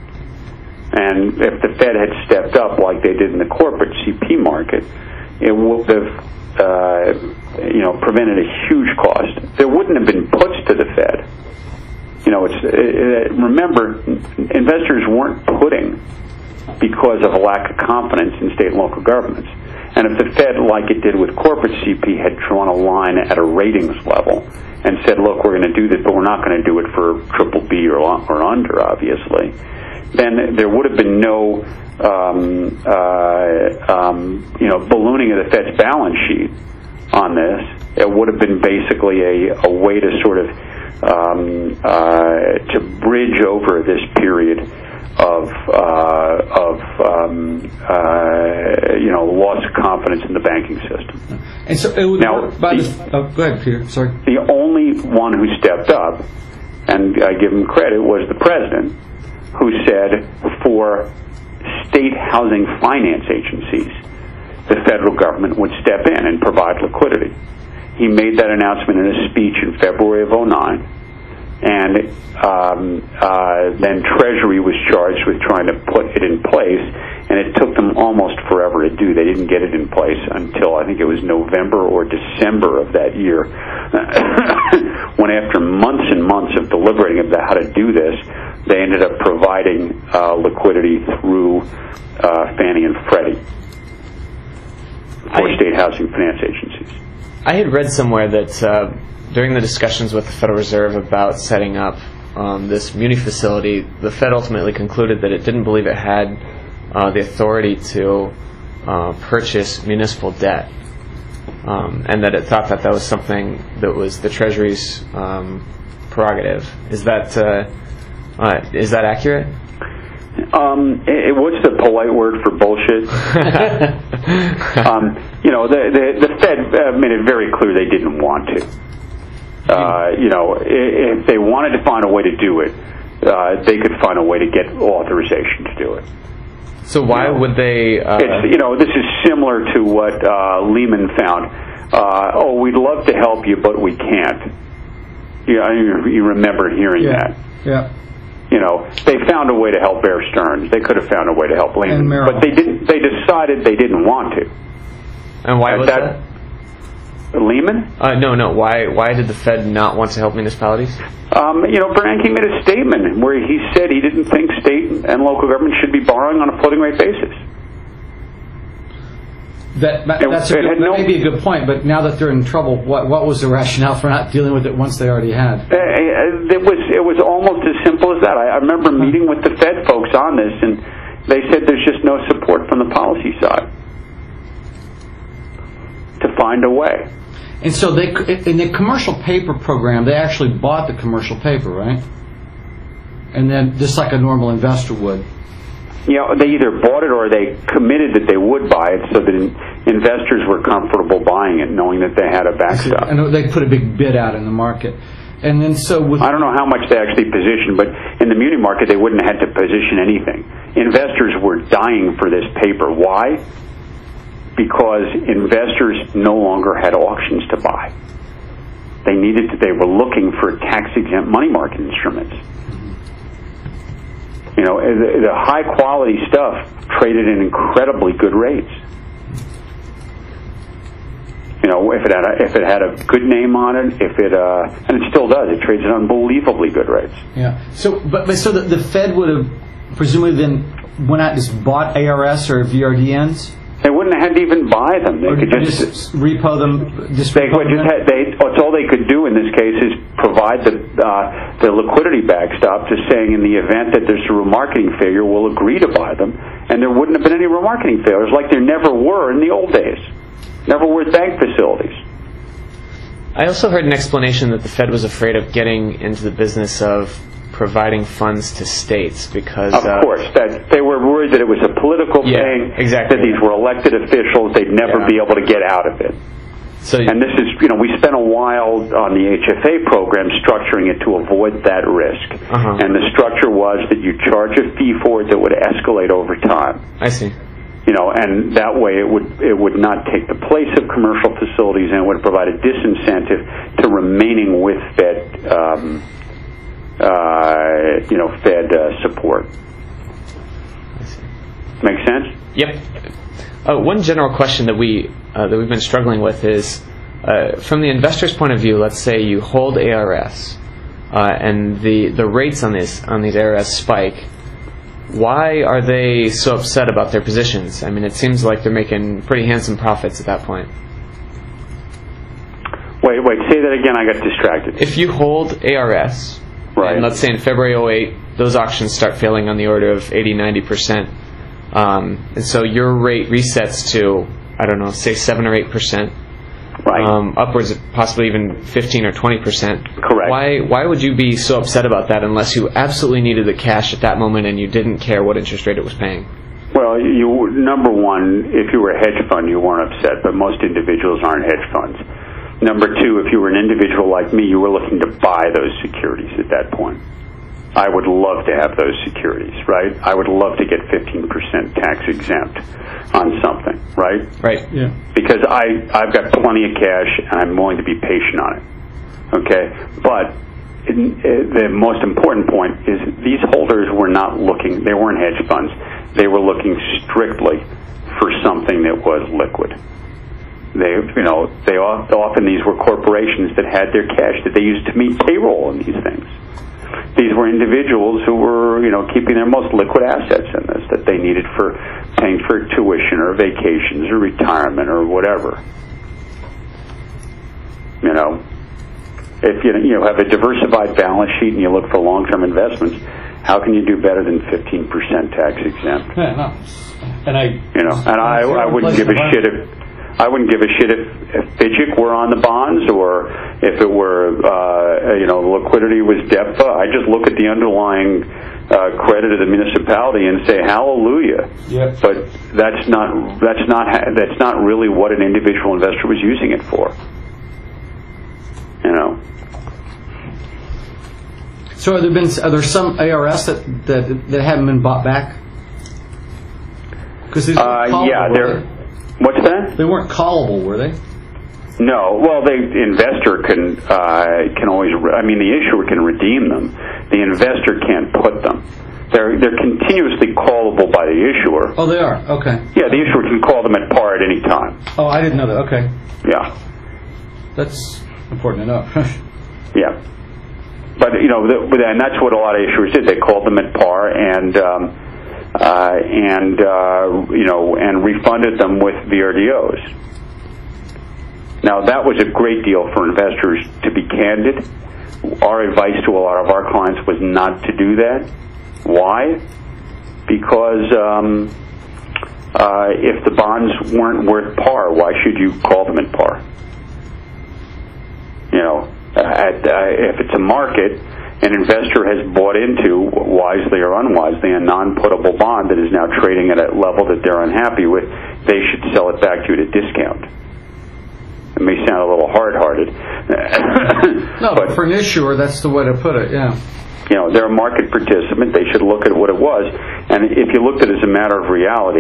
And if the Fed had stepped up like they did in the corporate C P market, it would have, uh, you know, prevented a huge cost. There wouldn't have been puts to the Fed. You know, it's it, remember, investors weren't putting because of a lack of confidence in state and local governments. And if the Fed, like it did with corporate C P, had drawn a line at a ratings level and said, "Look, we're going to do this, but we're not going to do it for triple B or or under, obviously," then there would have been no, um, uh, um, you know, ballooning of the Fed's balance sheet on this. It would have been basically a, a way to sort of um, uh, to bridge over this period of uh, of um, uh, you know loss of confidence in the banking system. And so it would now, by the, the, oh, go ahead, Peter. Sorry. The only one who stepped up, and I give him credit, was the president, who said for state housing finance agencies, the federal government would step in and provide liquidity. He made that announcement in a speech in February of oh nine, and um, uh, then Treasury was charged with trying to put it in place, and it took them almost forever to do. They didn't get it in place until I think it was November or December of that year, when after months and months of deliberating about how to do this, they ended up providing uh, liquidity through uh, Fannie and Freddie for I, state housing finance agencies. I had read somewhere that uh, during the discussions with the Federal Reserve about setting up um, this muni facility, the Fed ultimately concluded that it didn't believe it had uh, the authority to uh, purchase municipal debt, um, and that it thought that that was something that was the Treasury's um, prerogative. Is that uh, uh, is that accurate? Um, it, what's the polite word for bullshit? um, you know, the, the, the Fed uh, made it very clear they didn't want to. Uh, you know, if they wanted to find a way to do it, uh, they could find a way to get authorization to do it. So why you know, would they? Uh, it's, you know, this is similar to what uh, Lehman found. Uh, oh, we'd love to help you, but we can't. You know, you remember hearing yeah. that. Yeah. You know, they found a way to help Bear Stearns. They could have found a way to help Lehman, but they didn't. They decided they didn't want to. And why was that? that? Lehman? Uh, no, no. Why? Why did the Fed not want to help municipalities? Um, you know, Bernanke made a statement where he said he didn't think state and local government should be borrowing on a floating rate basis. That, that, that's a good, that no, may be a good point, but now that they're in trouble, what what was the rationale for not dealing with it once they already had? Uh, it was it was almost as simple as that. I, I remember meeting with the Fed folks on this, and they said there's just no support from the policy side to find a way. And so they in the commercial paper program, they actually bought the commercial paper, right? And then just like a normal investor would. You know, they either bought it or they committed that they would buy it, so that in, investors were comfortable buying it, knowing that they had a backstop. I know they put a big bid out in the market, and then so with I don't know how much they actually positioned, but in the muni market they wouldn't have had to position anything. Investors were dying for this paper. Why? because investors no longer had auctions to buy. They needed to, they were looking for tax-exempt money market instruments. You know, the, the high-quality stuff traded in incredibly good rates. You know, if it had a, if it had a good name on it, if it uh, and it still does, it trades at unbelievably good rates. Yeah. So, but, but so the, the Fed would have presumably then went out and just bought A R S or V R D Ns. They wouldn't have had to even buy them. They Or could just, just repo them. Just they repo could just them? had, they. That's all they could do in this case is provide the uh, the liquidity backstop, just saying in the event that there's a remarketing failure, we'll agree to buy them, and there wouldn't have been any remarketing failures like there never were in the old days. Never were bank facilities. I also heard an explanation that the Fed was afraid of getting into the business of providing funds to states because... Of uh, course. That they were worried that it was a political Yeah, thing, exactly. that these were elected officials, they'd never Yeah. be able to get out of it. So, And this is, you know, we spent a while on the H F A program structuring it to avoid that risk. Uh-huh. And the structure was that you charge a fee for it that would escalate over time. I see. You know, and that way it would it would not take the place of commercial facilities, and it would provide a disincentive to remaining with Fed, um, uh, you know, Fed uh, support. I see. Make sense? Yep. Uh, one general question that we uh, that we've been struggling with is, uh, from the investor's point of view, let's say you hold A R S, uh, and the the rates on these on these A R S spike. Why are they so upset about their positions? I mean, it seems like they're making pretty handsome profits at that point. Wait, wait, say that again. I got distracted. If you hold A R S, Right. and let's say in February oh eight, those auctions start failing on the order of eighty, ninety percent. Um, and so your rate resets to, I don't know, say seven or eight percent. Right. Um, upwards of possibly even fifteen or twenty percent. Correct. Why why would you be so upset about that unless you absolutely needed the cash at that moment and you didn't care what interest rate it was paying? Well, you number one, if you were a hedge fund, you weren't upset, but most individuals aren't hedge funds. Number two, if you were an individual like me, you were looking to buy those securities at that point. I would love to have those securities, right? I would love to get fifteen percent tax exempt on something, right? Right. Yeah. Because I, I've got plenty of cash and I'm willing to be patient on it, okay? But in, uh, the most important point is these holders were not looking, they weren't hedge funds, they were looking strictly for something that was liquid. They, you know, they often, these were corporations that had their cash that they used to meet payroll in these things. These were individuals who were, you know, keeping their most liquid assets in this that they needed for paying for tuition or vacations or retirement or whatever. You know, if you you know have a diversified balance sheet and you look for long-term investments, how can you do better than fifteen percent tax exempt? Yeah, no. And I, You know, and I I wouldn't give a shit if. I wouldn't give a shit if, if FIDGIC were on the bonds or if it were, uh, you know, liquidity was D E P F A. I just look at the underlying uh, credit of the municipality and say hallelujah. Yep. But that's not that's not that's not really what an individual investor was using it for. You know. So, are there been are there some A R S that that, that haven't been bought back? Because Uh, yeah, there. What's that? They weren't callable, were they? No. Well, the investor can uh, can always. Re- I mean, the issuer can redeem them. The investor can't put them. They're they're continuously callable by the issuer. Oh, they are. Okay. Yeah, the issuer can call them at par at any time. Oh, I didn't know that. Okay, Yeah, that's important to know. yeah. But you know, the, and that's what a lot of issuers did. They called them at par and. Um, Uh, and uh, you know, and refunded them with V R D Os. Now that was a great deal for investors. To be candid, our advice to a lot of our clients was not to do that. Why? Because um, uh, if the bonds weren't worth par, why should you call them at par? You know, at, uh, if it's a market. An investor has bought into, wisely or unwisely, a non-puttable bond that is now trading at a level that they're unhappy with, they should sell it back to you at a discount. It may sound a little hard-hearted. No, but for an issuer, that's the way to put it, yeah. You know, they're a market participant. They should look at what it was. And if you looked at it as a matter of reality,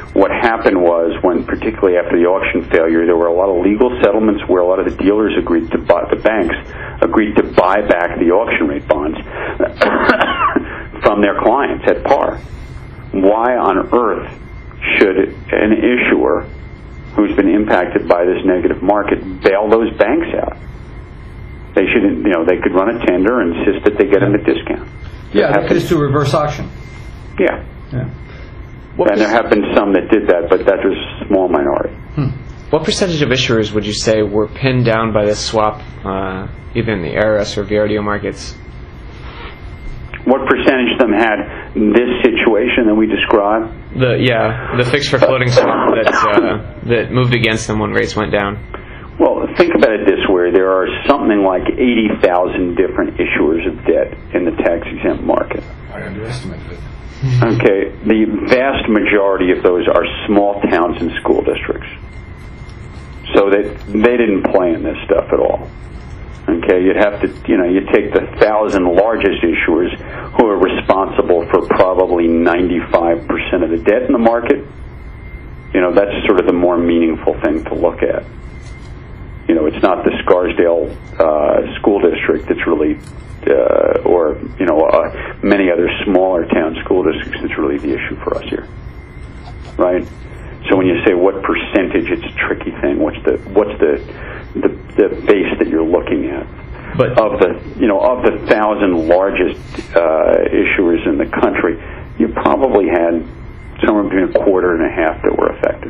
what happened was, when particularly after the auction failure, there were a lot of legal settlements where a lot of the dealers agreed to buy, the banks agreed to buy back the auction rate bonds from their clients at par. Why on earth should an issuer who's been impacted by this negative market bail those banks out? They should, you know, they could run a tender and insist that they get them a discount. Yeah, they could just do a reverse auction. Yeah. Yeah. What And there have been some that did that, but that was a small minority. Hmm. What percentage of issuers would you say were pinned down by this swap, uh, either in the A R S or V R D O markets? What percentage of them had this situation that we described? The yeah, the fixed for floating swap that uh, that moved against them when rates went down. Well, think about it this way. There are something like eighty thousand different issuers of debt in the tax-exempt market. I underestimated it. Okay, the vast majority of those are small towns and school districts. So they, they didn't play in this stuff at all. Okay, you'd have to, you know, you take the thousand largest issuers who are responsible for probably ninety-five percent of the debt in the market. You know, that's sort of the more meaningful thing to look at. You know, it's not the Scarsdale uh, school district that's really, uh, or, you know, uh, many other smaller town school districts that's really the issue for us here. Right? So when you say what percentage, it's a tricky thing. What's the, what's the, the, the base that you're looking at? But of the, you know, of the thousand largest uh, issuers in the country, you probably had somewhere between a quarter and a half that were affected.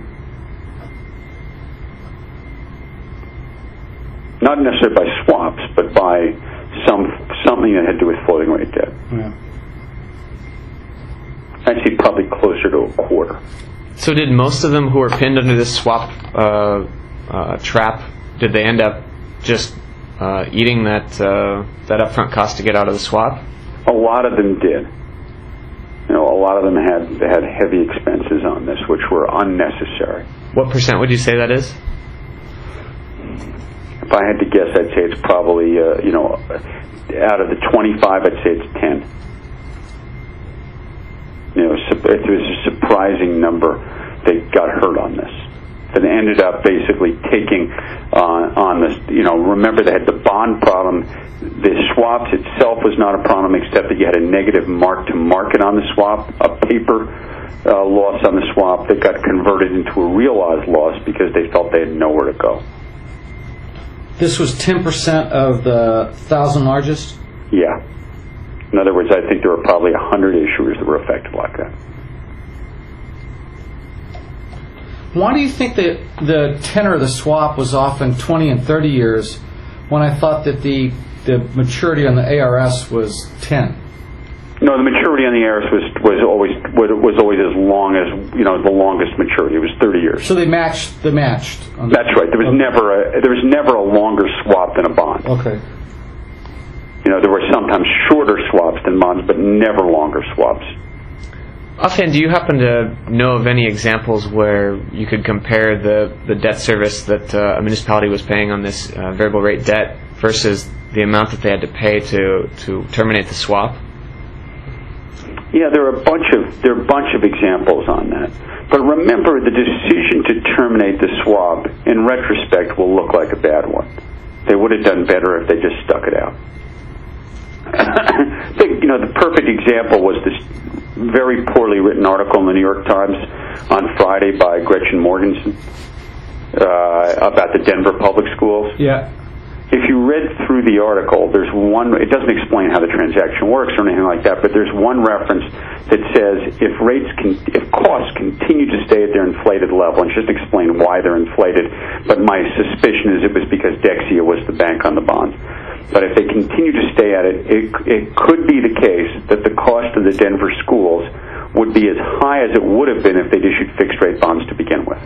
Not necessarily by swaps, but by some something that had to do with floating rate debt. Yeah. Actually, probably closer to a quarter. so did most of them who were pinned under this swap uh, uh, trap, did they end up just uh, eating that uh, that upfront cost to get out of the swap? A lot of them did. You know, a lot of them had had heavy expenses on this, which were unnecessary. What percent would you say that is? If I had to guess, I'd say it's probably, uh, you know, out of the twenty-five, I'd say it's ten. You know, it was a surprising number that got hurt on this. That ended up basically taking uh, on this, you know, remember they had the bond problem. The swaps itself was not a problem, except that you had a negative mark to market on the swap, a paper uh, loss on the swap that got converted into a realized loss because they felt they had nowhere to go. This was ten percent of the thousand largest? Yeah. In other words, I think there were probably one hundred issuers that were affected like that. Why do you think that the tenor of the swap was often twenty and thirty years when I thought that the, the maturity on the A R S was ten? No, the maturity on the A R S was was always was always as long as, you know, the longest maturity. It was thirty years. So they matched. They matched. On the, That's right. There was okay. never a there was never a longer swap than a bond. Okay. You know, there were sometimes shorter swaps than bonds, but never longer swaps. Offhand, do you happen to know of any examples where you could compare the, the debt service that uh, a municipality was paying on this uh, variable rate debt versus the amount that they had to pay to, to terminate the swap? Yeah, there are a bunch of there are a bunch of examples on that. But remember, the decision to terminate the swap, in retrospect, will look like a bad one. They would have done better if they just stuck it out. I think, you know, the perfect example was this very poorly written article in the New York Times on Friday by Gretchen Morgenson uh, about the Denver public schools. Yeah. If you read through the article, there's one, it doesn't explain how the transaction works or anything like that, but there's one reference that says if rates, can, if costs continue to stay at their inflated level, and just explain why they're inflated, but my suspicion is it was because Dexia was the bank on the bonds. But if they continue to stay at it, it, it could be the case that the cost of the Denver schools would be as high as it would have been if they'd issued fixed rate bonds to begin with.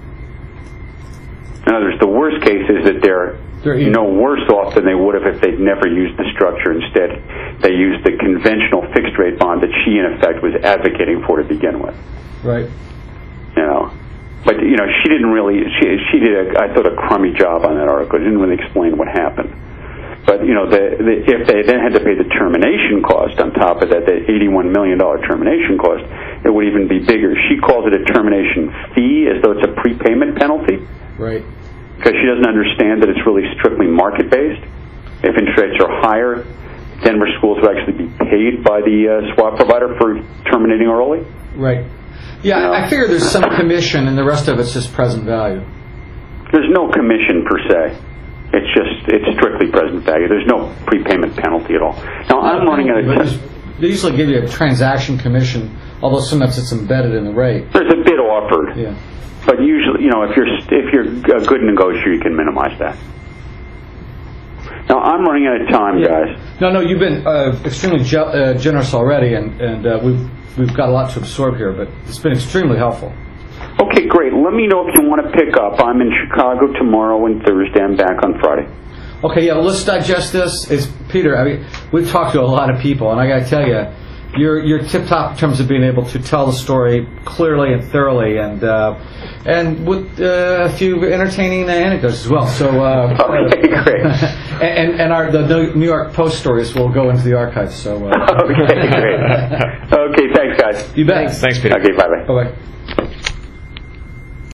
In other words, the worst case is that they're They're no worse off than they would have if they'd never used the structure. Instead, they used the conventional fixed-rate bond that she, in effect, was advocating for to begin with. Right. You know, but you know, she didn't really. She she did, a, I thought, a crummy job on that article. It didn't really explain what happened. But, you know, the, the, if they then had to pay the termination cost on top of that, the eighty-one million dollars termination cost, it would even be bigger. She calls it a termination fee as though it's a prepayment penalty. Right. Because she doesn't understand that it's really strictly market-based. If interest rates are higher, Denver schools would actually be paid by the uh, swap provider for terminating early. Right. Yeah, You know? I figure there's some commission, and the rest of it's just present value. There's no commission per se. It's just, it's strictly present value. There's no prepayment penalty at all. Now, I'm running out of But time. They usually give you a transaction commission, although sometimes it's embedded in the rate. There's a bid offered. Yeah. But usually, you know, if you're if you're a good negotiator, you can minimize that. Now, I'm running out of time, Yeah. guys. No, no, you've been uh, extremely ge- uh, generous already, and, and uh, we've, we've got a lot to absorb here, but it's been extremely helpful. Okay, great. Let me know if you want to pick up. I'm in Chicago tomorrow and Thursday. I'm back on Friday. Okay, yeah, well, let's digest this. It's, Peter, I mean, we've talked to a lot of people, and I got to tell you, you're, you're tip-top in terms of being able to tell the story clearly and thoroughly, and uh, and with uh, a few entertaining anecdotes as well. So, uh, Okay, great. and and our the New York Post stories will go into the archives. So, uh, Okay, great. Okay, thanks, guys. you bet. Thanks, Peter. Okay, bye-bye. Bye bye.